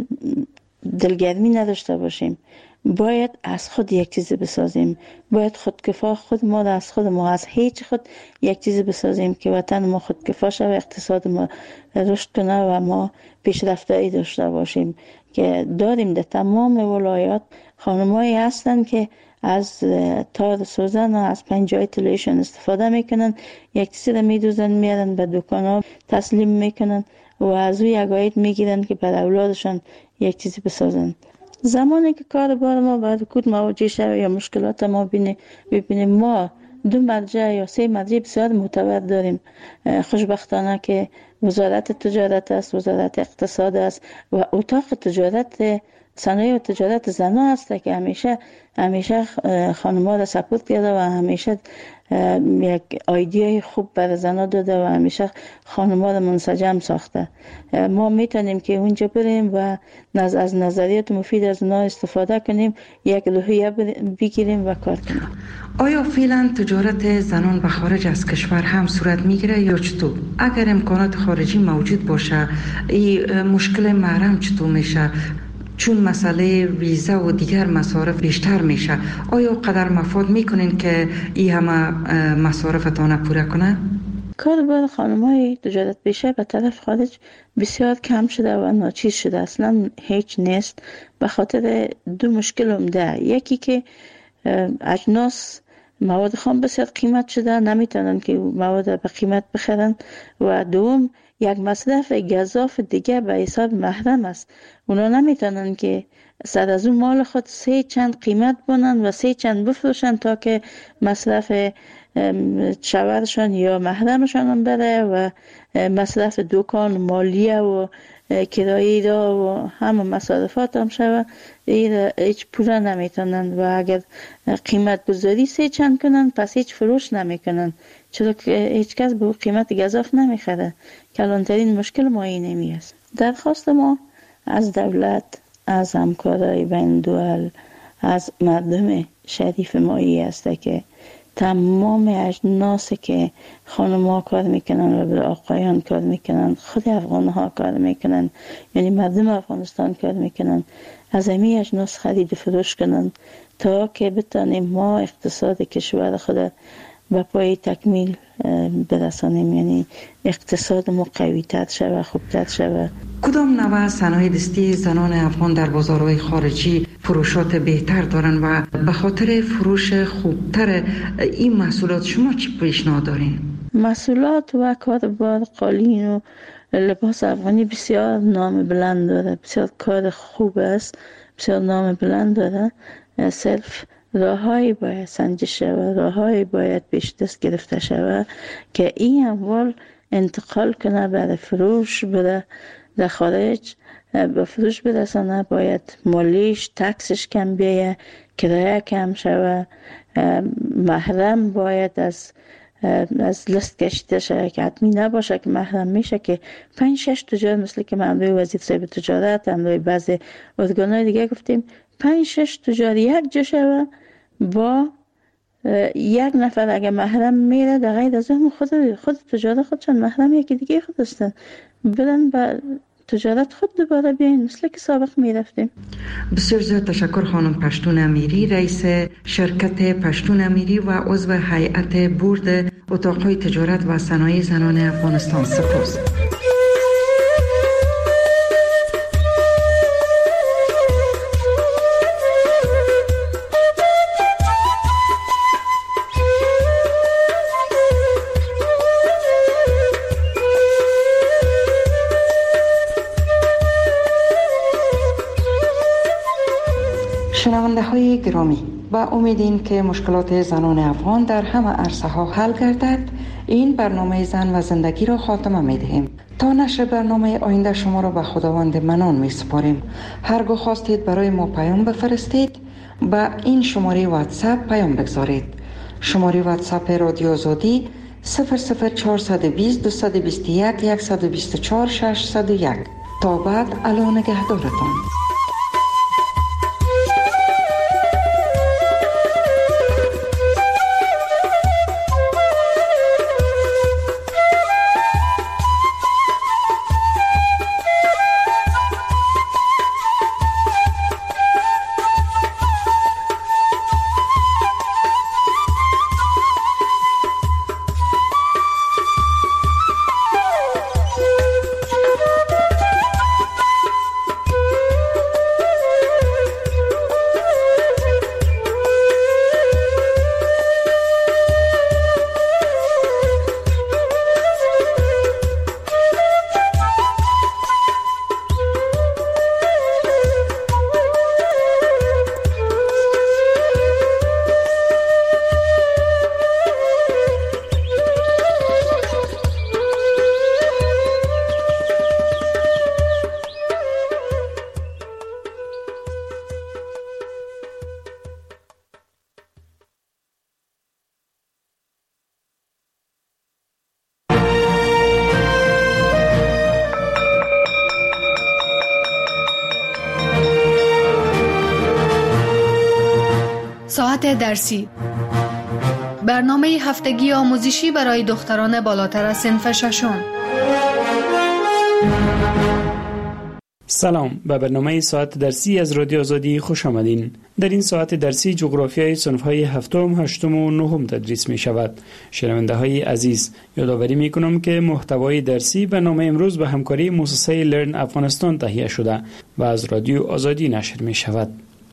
دلگرمی نداشته باشیم. باید از خود یک چیزی بسازیم، باید خودکفا خود ما از خود ما از هیچ خود یک چیزی بسازیم که وطن ما خودکفا شود، اقتصاد ما رشد کنه و ما پیشرفته‌ای داشته باشیم. که داریم در تمام ولایات خانمایی هستن که از تار سوزن و از پنجای طلایشون استفاده میکنن، یک چیزی رو میدوزن میارن به دکان ها تسلیم میکنن و از او یک عاید میگیرن که بر اولادشان یک چیزی بسازن. زمانی که کار بار ما بعد کود مواجه شد یا مشکلات ما بینه ببینیم، ما دو مرجع یا سه مرجع بسیار معتبر داریم. خوشبختانه که وزارت تجارت است، وزارت اقتصاد است و اتاق تجارت صنایع و تجارت زنا است که همیشه همیشه خانم‌ها را سپورت کرده و همیشه یک ایده خوب برای زنا داده و همیشه خانم‌ها را منسجم ساخته. ما میتونیم که اونجا بریم و از نظریات مفید از اونا استفاده کنیم، یک روحیه بگیریم و کار کنیم. آیا فعلا تجارت زنان به خارج از کشور هم صورت میگیره یا چطور؟ اگر امکانات خارجی موجود باشه، این مشکل محرم چطور میشه؟ چون مسئله ویزا و دیگر مصارف بیشتر میشه، آیا قدر مفاد میکنین که این همه مصارفتان پوره کنه؟ کار بار خانم‌های تجارت پیشه به طرف خارج بسیار کم شده و ناچیز شده، اصلا هیچ نیست. به خاطر دو مشکل عمده، یکی که اجناس مواد خام بسیار قیمت شده، نمیتونن که مواد به قیمت بخرن، و دوم یک مصرف گزاف دیگه به حساب محرم است. اونا نمیتونن که سر از اون مال خود سه چند قیمت بنن و سه چند بفروشن تا که مصرف شوهرشان یا محرمشان بره و مصرف دکان، مالیه و کرایه را و همه مصارفات هم شود. هیچ پوره نمیتونن و اگر قیمت گذاری سه چند کنن پس هیچ فروش نمیکنن، چرا که هیچ کس به قیمت گزاف نمیخره. کلانترین مشکل ما اینه می است. درخواست ما از دولت، از همکارای بین دول، از مردم شریف مایی است که تمام اجناسی که خانم ها کار میکنن و به آقایان کار میکنن، خود افغان ها کار میکنن، یعنی مردم افغانستان کار میکنن، از همین اجناس خرید و فروش کنن تا که بتانیم ما اقتصاد کشور خود به پای تکمیل برسانیم، یعنی اقتصاد ما قوی‌تر شود، خوبتر شود. کدام نوع صنایع دستی زنان افغان در بازارهای خارجی فروشات بهتر دارن و به خاطر فروش خوبتر این محصولات شما چی پیشنهاد دارین؟ محصولات و کاربار قالین و لباس افغانی بسیار نام بلند داره، بسیار کار خوب است، بسیار نام بلند داره. صرف راههایی باید سنجش شود، راههایی باید پیش دست گرفته شود که این اموال انتقال کنه برای فروش بره در خارج به فروش برسانه، باید مالیش تکسش کم بیایه، کرایه کم شوه، محرم باید از از لیست کشیده شده که حتمی نباشه که محرم میشه، که پنج شش تجار مثل که امروی وزیر صاحب تجارت، امروی بعضی ارگانهای دیگه گفتیم پنج شش تجار یک جا شوه با یک نفر اگه محرم میره، در غیر از اون خود خود تجارت خودشان محرم یکی دیگه خود هستن، برن با تجارت خود دوباره بیاین مثل که سابق میرفتیم. بسیار زیاد تشکر خانم پشتون امیری، رئیس شرکت پشتون امیری و عضو هیئت بورد اتاقهای تجارت و صنایع زنان افغانستان. سپاس. شنونده های گرامی، با امیدیم که مشکلات زنان افغان در همه عرصه ها حل گردد، این برنامه زن و زندگی را خاتمه می دهیم. تا نشر برنامه آینده شما را به خداوند منان می سپاریم. هرگاه خواستید برای ما پیام بفرستید، با این شماره واتساپ پیام بگذارید. شماره واتساپ رادیو آزادی صفر صفر چهارصد و بیست دویست و بیست و یک صد و بیست و چهار ششصد و یک. تا بعد، الا نگهدارتان. ساعت درسی، برنامه هفتگی آموزشی برای دختران بالاتر از صنف ششم. سلام، به برنامه ساعت درسی از رادیو آزادی خوش آمدین. در این ساعت درسی جغرافیای صنف‌های هفتم، هشتم و نهم تدریس می شود. شنونده های عزیز، یادآوری می کنم که محتوای درسی برنامه امروز به همکاری مؤسسه لرن افغانستان تهیه شده و از رادیو آزادی نشر می شود.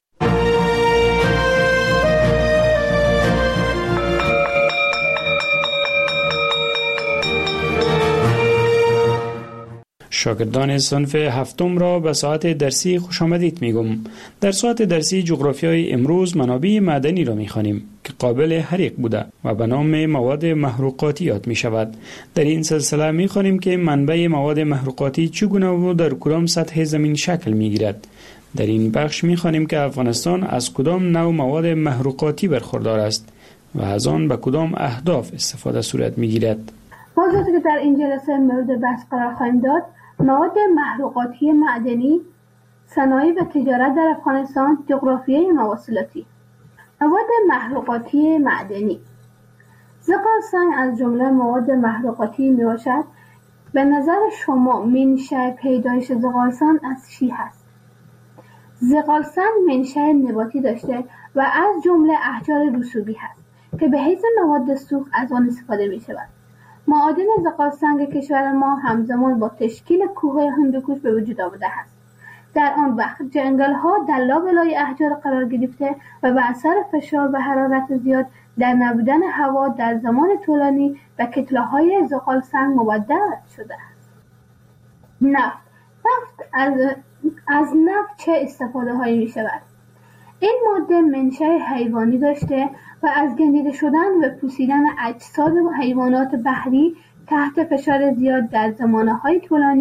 شاگردان صنف هفتم را به ساعت درسی خوش آمدید میگم. در ساعت درسی جغرافیای امروز منابع معدنی را میخوانیم که قابل حریق بوده و به نام مواد محروقاتی یاد می شود. در این سلسله میخوانیم که منبع مواد محروقاتی چگونه و در کدام سطح زمین شکل میگیرد. در این بخش میخوانیم که افغانستان از کدام نوع مواد محروقاتی برخوردار است و از آن به کدام اهداف استفاده صورت میگیرد. موضوعاتی که در این جلسه مورد بحث قرار خواهیم داد: مواد محروقاتی معدنی، صنایع و تجارت در افغانستان، جغرافیای مواصلاتی. مواد محروقاتی معدنی. زغال سنگ از جمله مواد محروقاتی می باشد. به نظر شما منشأ پیدایش زغال سنگ از چی هست؟ زغال سنگ منشأ نباتی داشته و از جمله احجار رسوبی هست که به حیث مواد سوخت از آن استفاده می شود. معادن زغال سنگ کشور ما همزمان با تشکیل کوههای هندوکش به وجود آمده است. در آن وقت جنگل‌ها در لابلای احجار قرار گرفته و به اثر فشار و حرارت زیاد در نبودن هوا در زمان طولانی به کتله‌های زغال سنگ مبدل شده است. نفت. نفت از, از نفت چه استفاده هایی می شود؟ این ماده منشأ حیوانی داشته و از گندیده شدن و پوسیدن اجساد و حیوانات بحری تحت فشار زیاد در زمانه‌های طولانی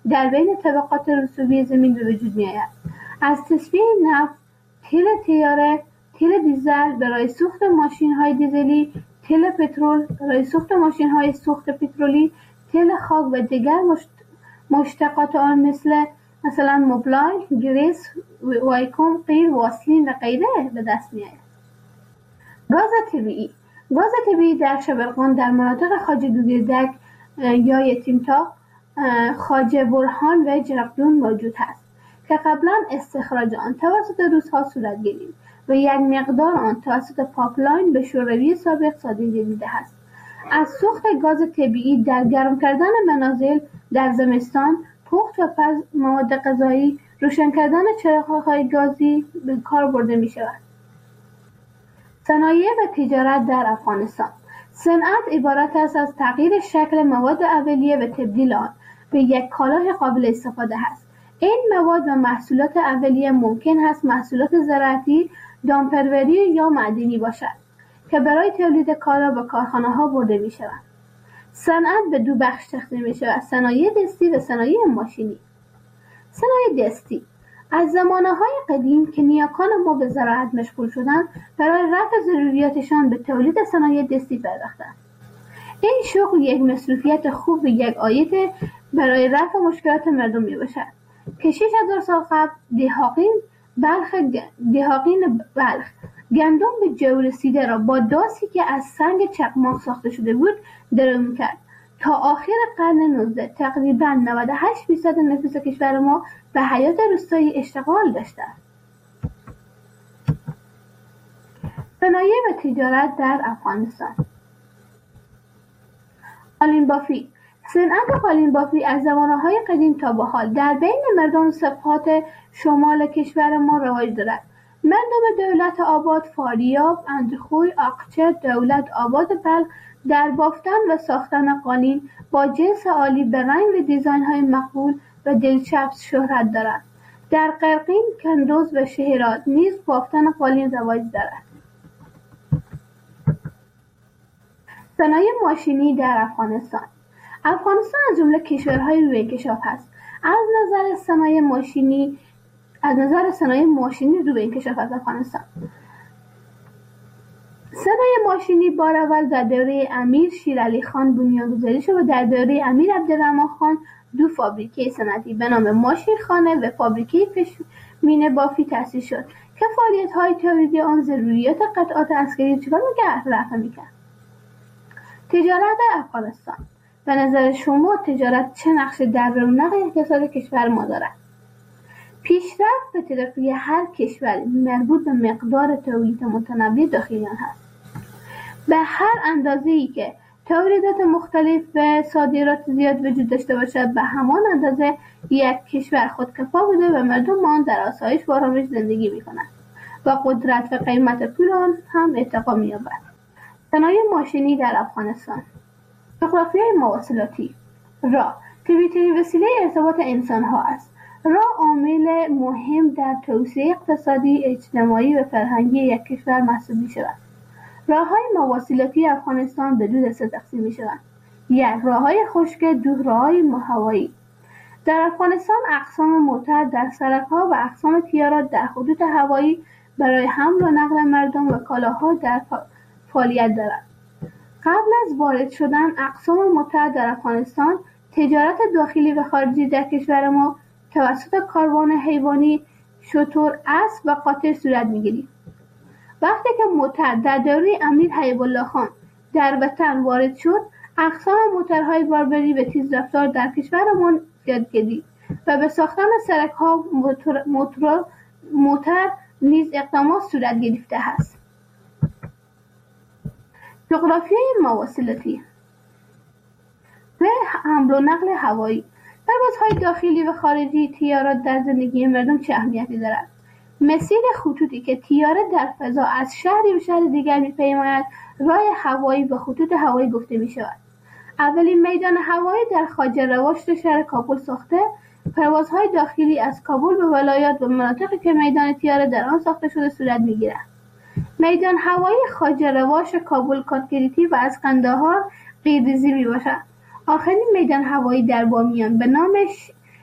در بین طبقات رسوبی زمین به وجود می آید. از تصفیه نفت، تیل تیاره، تیل دیزل برای سوخت ماشین های دیزلی، تیل پترول برای سوخت ماشین های سوخت پترولی، تیل خاک و دیگر مشتقات آن مثل مثلا موبلای، گریس، وایکوم، قیر، واسلین و غیره به دست می آید. گاز طبیعی گاز طبیعی در شبرغان در مناطق خواجه گوگردک یا یتیمتا، خواجه برهان و جرقدون موجود است که قبلا استخراج آن توسط روس‌ها صورت گرفت و یک مقدار آن توسط پاپلاین به شوروی سابق صادر گردیده است. از سوخت گاز طبیعی در گرم کردن منازل در زمستان، پخت و پز مواد غذایی، روشن کردن چراغ‌های گازی به کار برده می شود. صنایع و تجارت در افغانستان. صنعت عبارت است از تغییر شکل مواد اولیه و تبدیل آن به یک کالای قابل استفاده است. این مواد و محصولات اولیه ممکن است محصولات زراعتی، دامپروری یا معدنی باشد که برای تولید کالا به کارخانه‌ها برده می‌شوند. صنعت به دو بخش تقسیم می‌شود: صنایع دستی و صنایع ماشینی. صنایع دستی از زمانه‌های قدیم که نیاکان ما به زراعت مشغول شدند، برای رفع ضروریاتشان به تولید صنایع دستی پرداختند. این شغل یک مصروفیت خوب و یک عاید برای رفع مشکلات مردم میباشد که شش هزار سال قبل دهاقین بلخ دهاقین بلخ گندم به جو رسیده را با داسی که از سنگ چقماق ساخته شده بود درو می‌کرد. تا آخر قرن نوزدهم تقریباً نود و هشت درصد نفوس کشور ما به حیات روستایی اشتغال داشتند. صنایع و تجارت در افغانستان. قالین بافی. صنعت قالین بافی از زمانه‌های قدیم تا به حال در بین مردم سبخات شمال کشور ما رواج دارد. مردم دولت آباد، فاریاب، اندخوی، آقچه، دولت آباد بلخ در بافتن و ساختن قالین با جنس عالی به رنگ و دیزاین‌های مقبول و دلچسب شهرت دارد. در قرقین، کندوز و شهرات نیز بافتن قالین رواج دارد. صنایع ماشینی در افغانستان. افغانستان از جمله کشورهای روی انکشاف است. از نظر صنایع ماشینی از نظر صنایع ماشینی رو به انکشاف از افغانستان. صنایع ماشینی بار اول در دوره امیر شیر علی خان بنیانگذاری شد و در دوره امیر عبدالرحمن خان دو فابریکه صنعتی به نام ماشین خانه و فابریکه پشمینه بافی تأسیس شد که فعالیت‌های تولیدی آن ضروریات قطعات عسکری چگونه نگه رفع می‌کرد. تجارت افغانستان. به نظر شما تجارت چه نقشی در رونق اقتصاد کشور ما دارد؟ پیشرفت و ترقی هر کشور مربوط به مقدار تولید متنوع داخلی آن است. به هر اندازه‌ای که تولیدات مختلف و صادرات زیاد وجود داشته باشد، به همان اندازه یک کشور خودکفا بوده و مردم آن در آسایش و آرامش زندگی می‌کنند و قدرت و قیمت پول آن هم ارتقا می‌یابد. صنایع ماشینی در افغانستان. جغرافیای مواصلاتی. راه طبیعی‌ترین وسیله ارتباط انسان‌ها است. راه عامل مهم در توسعه اقتصادی، اجتماعی و فرهنگی یک کشور محسوب می‌شود. راه‌های مواصلاتی افغانستان به دو دسته تقسیم می‌شوند: یک، راه‌های خشک، دو، راه‌های هوایی. در افغانستان اقسام موتر در سرک‌ها و اقسام تیارات در خطوط هوایی برای حمل و نقل مردم و کالاها در فعالیت دارد. قبل از وارد شدن اقسام موتر در افغانستان، تجارت داخلی و خارجی در کشور ما توسط کاروان حیوانی، شتر، اسب و قاطر صورت می‌گیرد. وقتی که موتر در دوره امیر حبیب الله خان در وطن وارد شد، اقسام موترهای باربری و تیزرفتار در کشورمان زیاد گردید و به ساختن سرک‌ها موتور, موتور, موتر نیز اقدامات صورت گرفته است. جغرافیای مواصلاتی و حمل و نقل هوایی. پروازهای داخلی و خارجی تیارات در زندگی مردم چه اهمیتی دارد؟ مسیر خطوطی که تیاره در فضا از شهری به شهر دیگر می‌پیماید راه هوایی و خطوط هوایی گفته می‌شود. اولین میدان هوایی در خواجه رواشت شهر کابل ساخته، پروازهای داخلی از کابل به ولایات و مناطقی که میدان تیاره در آن ساخته شده صورت می‌گیرد. میدان هوایی خواجه رواش کابل کاتگریتی و از قندهار قیرزی میباشد. آخرین میدان هوایی در بامیان به نام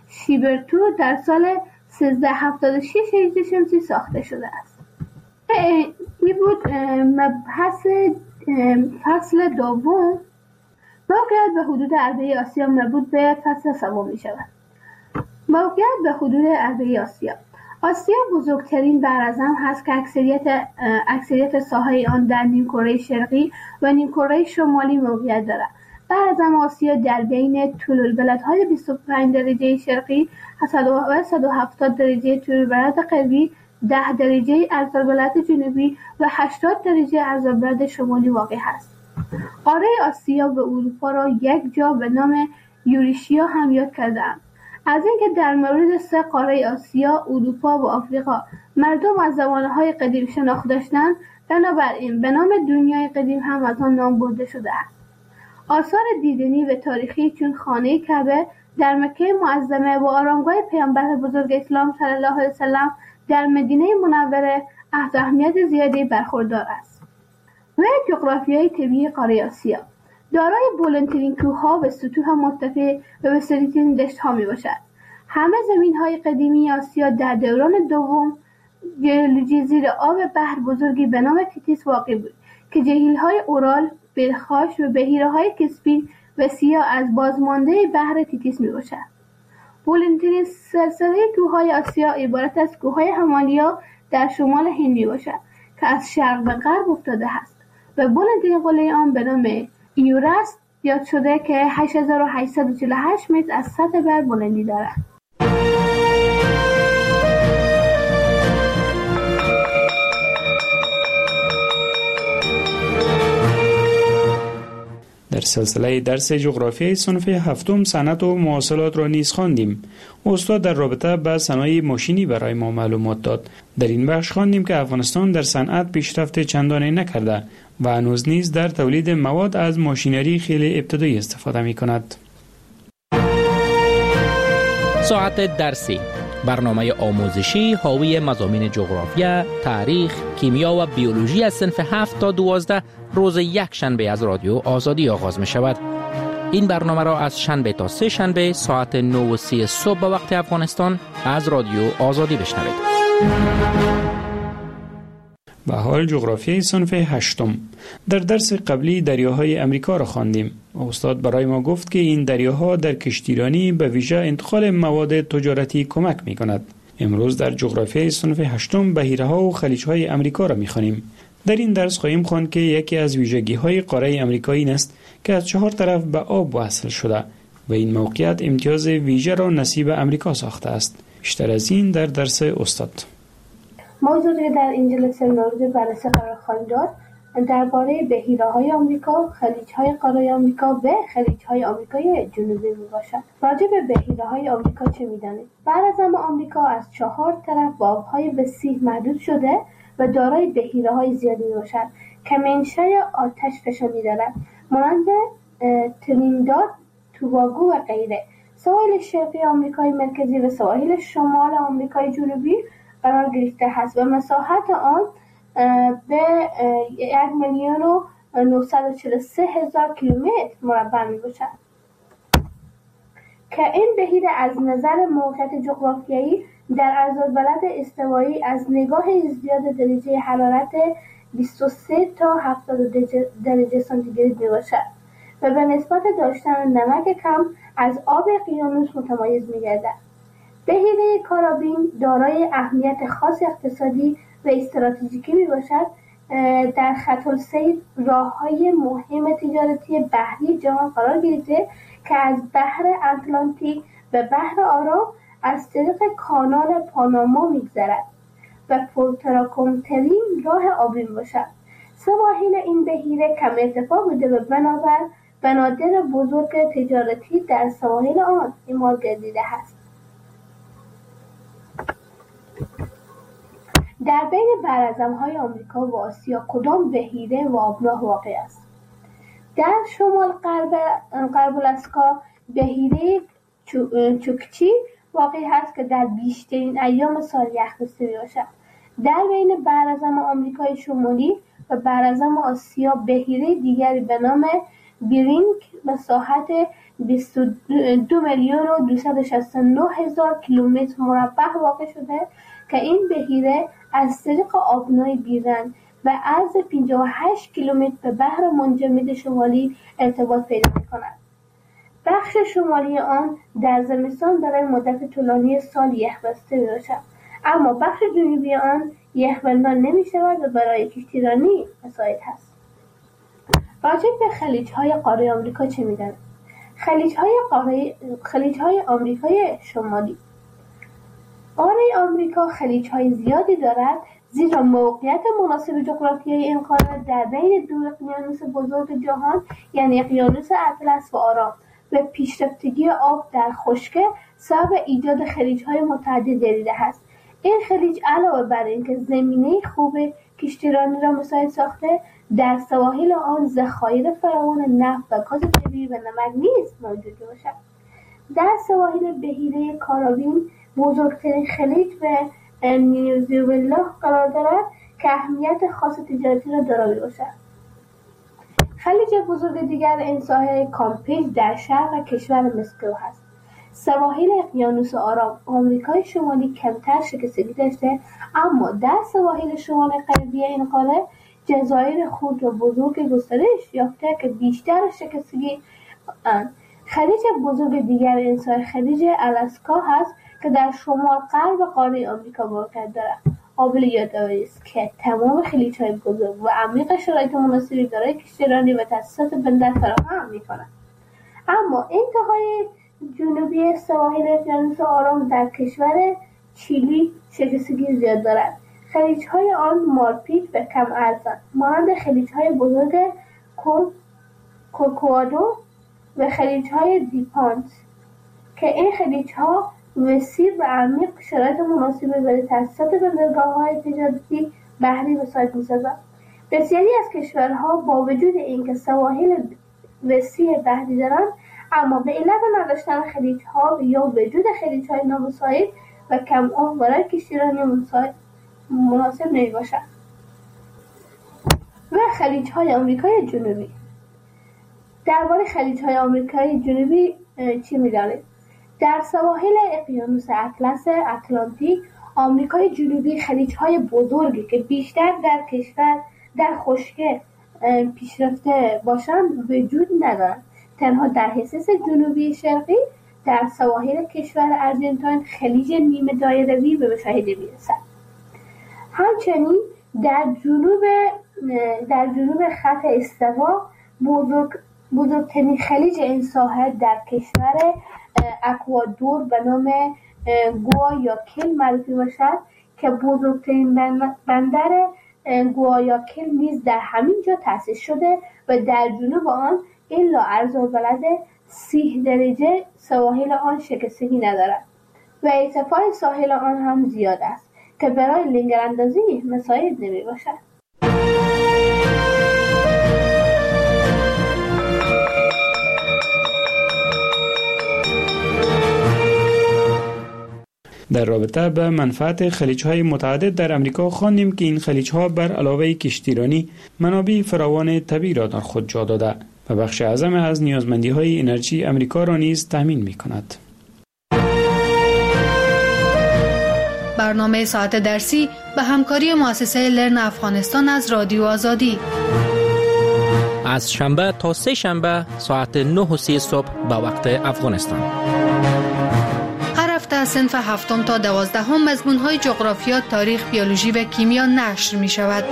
شیبرتو در سال سیزده هفتاد و شش هجری شمسی ساخته شده است. این بود مبحث فصل دوم. موقعیت به حدود عربه آسیا مربوط به فصل سوم می شود. موقعیت به حدود عربه آسیا. آسیا بزرگترین براعظم هست که اکثریت اکثریت ساحه آن در نیمکره شرقی و نیمکره شمالی موقعیت دارد. براعظم آسیا در بین طول البلدهای بیست و پنج درجه شرقی و صد و هفتاد درجه طول البلد غربی، ده درجه عرض البلد جنوبی و هشتاد درجه عرض البلد شمالی واقع است. قاره آسیا و اروپا را یک جا به نام یوریشیا هم یاد کرده‌اند. از اینکه در مورد سه قاره آسیا، اروپا و آفریقا مردم از زمانهای قدیم شناخت داشتند، بنابراین به نام دنیای قدیم هم از آن نام برده شده است. آثار دیدنی و تاریخی چون خانه کعبه در مکه معظمه و آرامگاه پیامبر بزرگ اسلام صلی الله علیه وسلم در مدینه منوره از اهمیت زیادی برخوردار است. و جغرافیای طبیعی قاره آسیا دارای بلندترین کوه‌ها و سطوح مرتفع و وسیع‌ترین دشت‌ها میباشد. همه زمین‌های قدیمی آسیا در دوران دوم ژئولوژی زیر آب بحر بزرگی به نام تیتیس واقع بود که جهیل‌های اورال، بلخاش و بحیره‌های کسپین و سیاه از بازمانده بحر تیتیس میباشد. بلندترین سلسله کوه‌های آسیا عبارت از کوه‌های همالیا در شمال هند میباشد که از شرق به غرب افتاده است و بلندترین قله آن به نام ایورست یاد شده که هشت هزار و هشتصد و چهل و هشت متر از سطح بر بلندی دارد. در سلسله درس جغرافیای صنف هفتم صنعت و مواصلات را نیز خواندیم. استاد در رابطه با صنایع ماشینی برای ما معلومات داد. در این بخش خواندیم که افغانستان در صنعت پیشرفت چندانی نکرده و هنوز نیز در تولید مواد از ماشینری خیلی ابتدایی استفاده می کند. ساعت درسی، برنامه آموزشی حاوی مضامین جغرافیا، تاریخ، کیمیا و بیولوژی از صنف هفت تا دوازده روز یک شنبه از رادیو آزادی آغاز می شود. این برنامه را از شنبه تا سه شنبه ساعت نه و سی صبح به وقت افغانستان از رادیو آزادی بشنوید. و حال جغرافیای صنف هشتم. در درس قبلی دریاهای امریکا را خواندیم. استاد برای ما گفت که این دریاها در کشتیرانی به ویژه انتقال مواد تجارتی کمک می کند. امروز در جغرافیای صنف هشتم بحیره‌ها و خلیج‌های امریکا را می‌خوانیم. در این درس خواهیم خواند که یکی از ویژگی‌های قاره امریکا این است که از چهار طرف به آب وصل شده و این موقعیت امتیاز ویژه را نصیب امریکا ساخته است. بیشتر از این در درس استاد. موضوعی در این جلسه مورد بررسی قرار خواهیم داد درباره بحیره‌های آمریکا، خلیج‌های قاره آمریکا و خلیج‌های آمریکای جنوبی میباشد. راجع به بحیره‌های آمریکا چه می‌دانید؟ براعظم آمریکا از چهار طرف با آب‌های وسیع محدود شده و دارای بحیره‌های زیادی میباشد که منشأ آتش فشانی دارد، مانند ترینیداد، توباگو و غیره. سواحل شرقی آمریکای مرکزی و سواحل شمال آمریکای جنوبی قرار گرفته است و مساحت آن به یک میلیون و نهصد و چهل و سه هزار کیلومتر مربع می باشد که این بحیره از نظر موقعیت جغرافیایی در عرض‌البلد استوایی از نگاه ازدیاد درجه حرارت بیست و سه تا هفتاد درجه سانتیگراد می باشد و به نسبت داشتن نمک کم از آب اقیانوس متمایز می گردد. بحیره کارابین دارای اهمیت خاص اقتصادی و استراتژیکی می باشد. در خط السیر راه‌های مهم تجارتی بحری جهان قرار گرفته که از بحر اتلانتیک به بحر آرام از طریق کانال پاناما می‌گذرد و پرتراکنترین راه آبی میباشد. سواحل این بحیره کم ارتفاع بوده و بنابر بنادر بزرگ تجارتی در سواحل آن اعمال گردیده است. در بین براعظم‌های آمریکا و آسیا کدام بحیره و آبراه واقع است؟ در شمال غرب غرب الاسکا بحیره چوکچی واقع هست که در بیشترین ایام سال یخ بسته می‌باشد. در بین براعظم آمریکای شمالی و براعظم آسیا بحیره دیگری به نام بیرینگ مساحت بیست و دو میلیون و دویست و شصت و نه هزار کیلومتر مربع واقع شده که این بحیره از طریق آبنای بیرنگ و عرض پنجاه و هشت کیلومتر به بحر منجمد شمالی ارتباط پیدا می‌کند. بخش شمالی آن در زمستان برای مدت طولانی سال یخبسته می‌باشد، اما بخش جنوبی آن یخبندان نمی‌شود و برای کشتیرانی مساعد است. راجع به خلیج‌های قاره آمریکا چه می‌دانید؟ خلیج‌های قاره خلیج‌های آمریکای شمالی. قاره آمریکا خلیج‌های زیادی دارد، زیرا موقعیت مناسب جغرافیایی این قاره در بین دو اقیانوس بزرگ جهان یعنی اقیانوس اطلس و آرام و پیشرفتگی آب در خشکی سبب ایجاد خلیج‌های متعدد گردیده است. این خلیج علاوه بر اینکه زمینه خوب کشتیرانی را مساعد ساخته، در سواحل آن ذخایر فراوان نفت و گاز طبیعی و نمک نیز موجود باشد. در سواحل بحیره کارائیب بزرگترین خلیج به ونزوئلا قرار دارد که اهمیت خاص تجارتی را دارا باشد. خلیج بزرگ دیگر این ساحل کامپیج در شرق کشور مسکو است. سواحل اقیانوس آرام آمریکای شمالی کمتر شکستگی داشته، اما در سواحل شمال غربی این قاره جزایر خرد و بزرگ گسترش یافته که بیشتر شکستگی اند. خلیج بزرگ دیگر این ساحل خلیج آلاسکا هست که در شمال غرب قاره آمریکا موقعیت دارد. قابل یادآوری است که تمام خلیج‌های بزرگ و عمیق شرایط مناسبی برای کشتیرانی و تأسیسات بندر فراهم می‌کنند. اما انتهای جنوبی سواحل اقیانوس آرام در کشور چیلی شکستگی زیاد دارد. خلیج‌های آن مارپیچ و کم عرضند، مانند خلیج‌های بزرگ کوکوادو و خلیج‌های دیپانت که این خلیج‌ها وسیع و عمیق شرایط مناسبی برای تأسیسات بندرگاه‌های تجارتی بحری مساعد می‌سازند. بسیاری از کشورها با وجود اینکه سواحل وسیع بحری دارند، اما به علت نداشتن خلیج‌ها یا وجود خلیج‌های نامساعد و کم آب برای کشتیرانی مناسب نمی‌باشند. و خلیج‌های آمریکای جنوبی. درباره خلیج‌های آمریکای جنوبی چی می‌دانید؟ در سواحل اقیانوس اطلس اتلانتیک آمریکای جنوبی خلیج‌های بزرگی که بیشتر در کشور در خشکی پیشرفته باشند وجود ندارند. تنها در حصص جنوبی شرقی در سواحل کشور ارژنتین خلیج نیمه دایروی به مشاهده می‌رسد. همچنین در جنوب در جنوب خط استوا بزرگ بزرگترین خلیج این ساحل در کشور اکوادور به نام گوایاکیل معروف باشد که بزرگترین بندر گوایاکیل نیز در همین جا تأسیس شده و در جنوب آن الا عرض و بلد سی درجه سواحل آن شکستگی ندارد و ارتفاع ساحل آن هم زیاد است که برای لنگر اندازی مساعد نمی باشد. در رابطه به منفعت خلیج‌های متعدد در امریکا خواندیم که این خلیج‌ها بر علاوه کشتیرانی منابع فراوان طبیعی را در خود جا داده و بخش اعظم از نیازمندی‌های انرژی امریکا را نیز تامین می‌کند. برنامه ساعت درسی به همکاری مؤسسه لرن افغانستان از رادیو آزادی از شنبه تا سه شنبه ساعت نه و سی صبح به وقت افغانستان. هر هفته از صنف هفتم تا دوازدهم مضمون‌های جغرافیا، تاریخ، بیولوژی و کیمیا نشر می‌شود.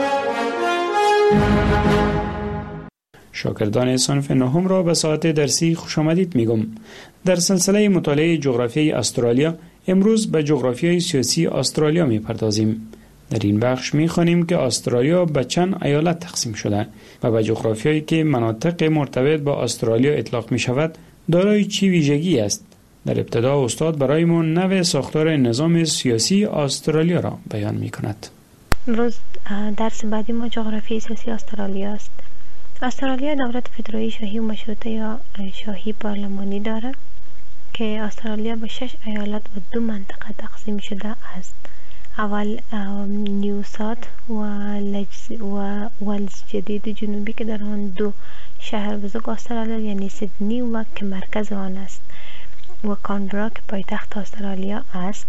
شاگردان صنف نهم را به ساعت درسی خوش آمدید میگم. در سلسله مطالعه جغرافیای استرالیا امروز به جغرافیای سیاسی استرالیا میپردازیم. در این بخش میخوانیم که استرالیا به چند ایالت تقسیم شده و به جغرافیایی که مناطق مرتبط با استرالیا اطلاق میشود دارای چی ویژگی است. در ابتدا استاد برایمان نوع ساختار نظام سیاسی استرالیا را بیان میکند. امروز درس بعدی ما جغرافیای سیاسی استرالیا است. استرالیا دولت فدرایی شاهی و مشروطه یا شاهی پارلمانی دارد که استرالیا به شش ایالت و دو منطقه تقسیم شده است. اول نیو ساوت و ولز جدید جنوبی که در آن دو شهر بزرگ استرالیا یعنی سیدنی و که مرکز آن است و کانبرا که پایتخت استرالیا است.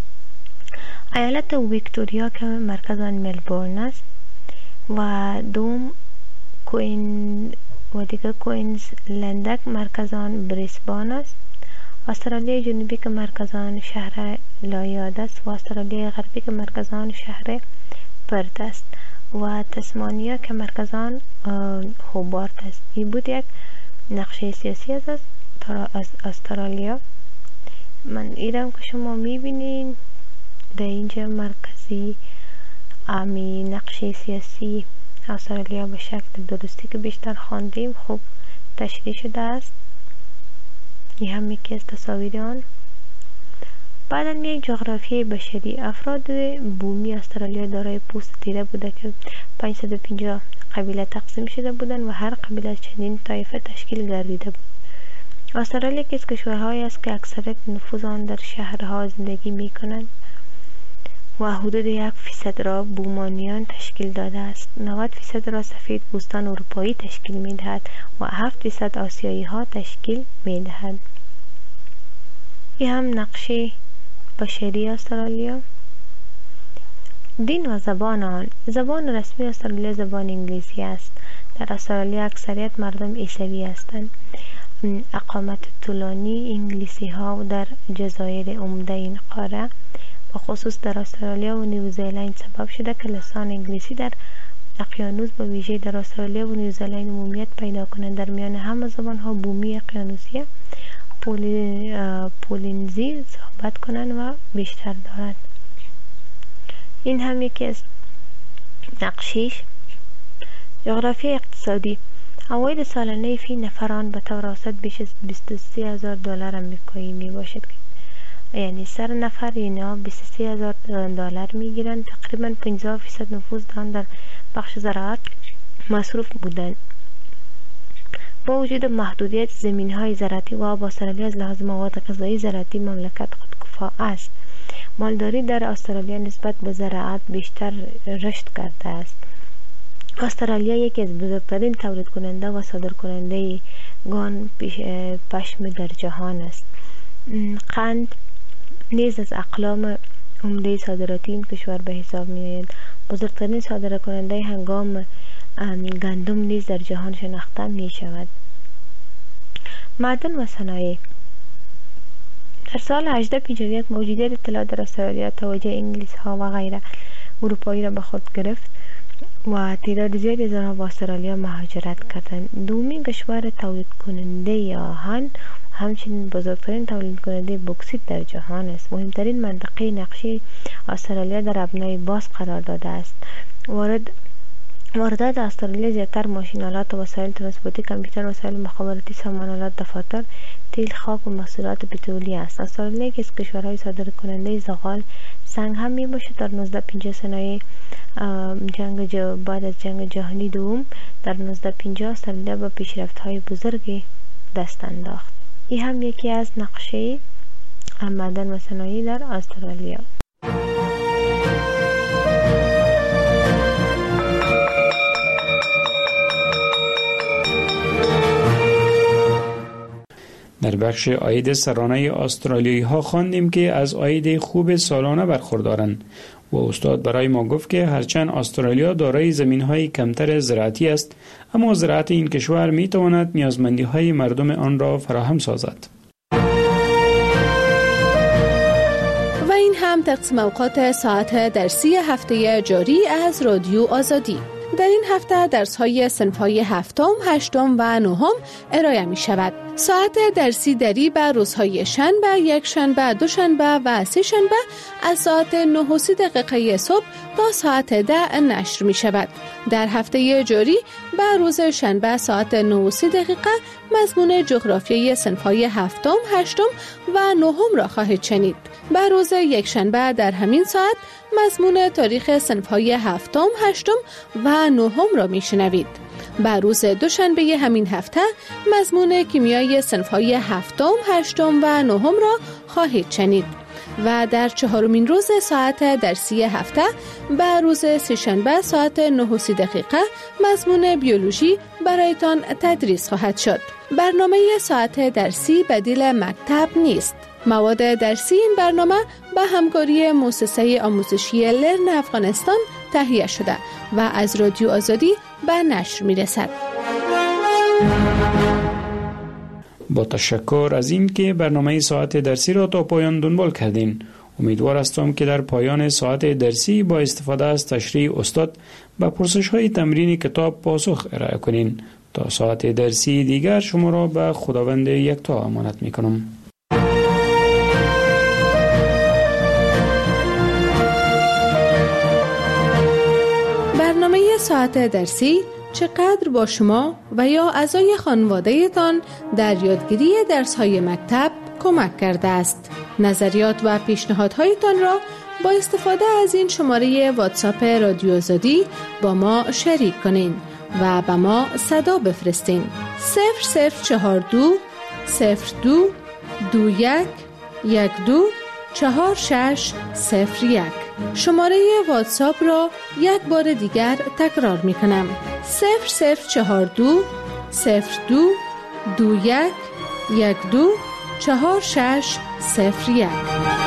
ایالت ویکتوریا که مرکز آن ملبورن است و دوم کوین و دیگر کوینزلند مرکز آن بریسبان است. استرالیا جنوبی که مرکز آن شهر لایاد است و استرالیا غربی که مرکز آن شهر پرت است و تسمانیا که مرکز آن هوبارت است. این بود یک نقشه سیاسی از از استرالیا. من ایرم که شما میبینین در اینجا مرکزی امی نقشه سیاسی استرالیا به شکل درستی که بیشتر خواندیم خوب تشریح شده است. این هم یکی از تصاویر آن. بعدا یک جغرافیای بشری. افراد بومی استرالیا دارای پوست تیره بوده که پانصد و پنجاه قبیله تقسیم شده بودند و هر قبیله از چندین طایفه تشکیل گردیده بود. استرالیا یکی از کشورهایی است که اکثریت نفوذ آن در شهرها زندگی می کنند و حدود یک فیصد را بومانیان تشکیل داده است. نود فیصد را سفید پوستان اروپایی تشکیل می دهد و هفت فیصد آسیایی ها تشکیل می دهد. این هم نقشه بشری استرالیا. دین و زبان آن. زبان رسمی استرالیا زبان انگلیسی است. در استرالیا اکثریت مردم عیسوی هستند. اقامت طولانی انگلیسی ها در جزایر عمده این قاره و خصوص در استرالیا و نیوزیلند سبب شده که لسان انگلیسی در اقیانوس به ویژه در استرالیا و نیوزیلند عمومیت پیدا کنند. در میان همه زبان ها بومی اقیانوسی پولی، پولینزی صحبت کنند و بیشتر دارد. این هم یکی از نقشیش. جغرافی اقتصادی. عواید سالانه فی نفران به طور اوسط بیش از بیست و سه هزار دلار آمریکایی می باشد، یعنی سر نفر اینا بیست و سه هزار دلار می گیرند. تقریبا پنجاه فیصد نفوذ آن در بخش زراعت مصروف بودند. با وجود محدودیت زمین های زراعتی و آب، استرالیا از لحاظ مواد غذایی زراعتی مملکت خودکفا است. مالداری در استرالیا نسبت به زراعت بیشتر رشد کرده است. استرالیا یکی از بزرگترین تولید کننده و صادر کننده گان پشم در جهان است. قند نیز از اقلام عمده صادراتی این کشور به حساب می آید. بزرگترین صادر کننده هنگام گندم نیز در جهان شناخته می شود. معدن و صنایع. در سال هجده پنجاه و یک موجودیت اطلاعات در استرالیا توجه انگلیس ها و غیر اروپایی را به خود گرفت و تعداد زیادی از آنها به استرالیا مهاجرت کردند. دومین کشور تولید کننده آهن همچنین بزرگترین تولید کننده بوکسیت در جهان است. مهمترین منطقه نقشه استرالیا در ابنای باز قرار داده است. وارد واردات استرالیا زیادتر ماشین‌آلات و وسایل ترانسپورتی، کامپیوتر، وسایل مخابراتی، سامان‌آلات، دفاتر، تیل، خاک و محصولات پترولی است. استرالیا که از کشورهای صادر کننده زغال سنگ هم می باشد. در نوزده پنجاه صنایع جنگ جو بعد از جنگ جهانی دوم در نوزده پنجاه استرالیا با پیشرفت‌های بزرگی دست انداخت. این هم یکی از نقشه معدن و صنایع در استرالیا. در بخش عاید سرانه استرالیایی ها خواندیم که از عاید خوب سالانه برخوردارند و استاد برای ما گفت که هرچند استرالیا دارای زمین های کمتر زراعتی است، اما زراعت این کشور می تواند نیازمندی های مردم آن را فراهم سازد. و این هم تقسیم اوقات ساعت درسی هفته جاری از رادیو آزادی. در این هفته درس‌های صنف‌های هفتم، هشتم و نهم ارائه می شود. ساعت درسی دری به روزهای شنبه، یک شنبه، دو شنبه و سه شنبه از ساعت نه و سی دقیقه صبح تا ساعت ده نشر می شود. در هفته جاری به روز شنبه ساعت نه و سی دقیقه مضمون جغرافیای صنف‌های هفتم، هشتم و نهم را خواهید شنید. به روز یک شنبه در همین ساعت مضمون تاریخ صنف‌های هفتم، هشتم و نهم را میشنوید. به روز دوشنبه همین هفته مضمون کیمیای صنف‌های هفتم، هشتم و نهم را خواهید شنید. و در چهارمین روز ساعت درسی هفته به روز سه‌شنبه ساعت نه و سی دقیقه مضمون بیولوژی برایتان تدریس خواهد شد. برنامه ساعت درسی بدیل مکتب نیست. مواد درسی این برنامه به همکاری مؤسسه آموزشی لرن افغانستان تهیه شده و از رادیو آزادی به نشر می رسد. با تشکر از این که برنامه ساعت درسی را تا پایان دنبال کردین. امیدوار هستم که در پایان ساعت درسی با استفاده از تشریح استاد به پرسش های تمرین کتاب پاسخ ارائه کنین. تا ساعت درسی دیگر شما را به خداوند یکتا امانت می کنم. برنامه ساعت درسی چقدر با شما و یا اعضای خانواده تان در یادگیری درس‌های مکتب کمک کرده است. نظریات و پیشنهادهایتان را با استفاده از این شماره واتساپ رادیو آزادی با ما شریک کنین و به ما صدا بفرستین. صفر صفر چهار دو صفر دو دو یک یک دو چهار شش صفر یک. شماره واتساپ را یک بار دیگر تکرار می کنم. صفر صفر چهار دو صفر دو دو یک یک دو چهار شش صفر یک.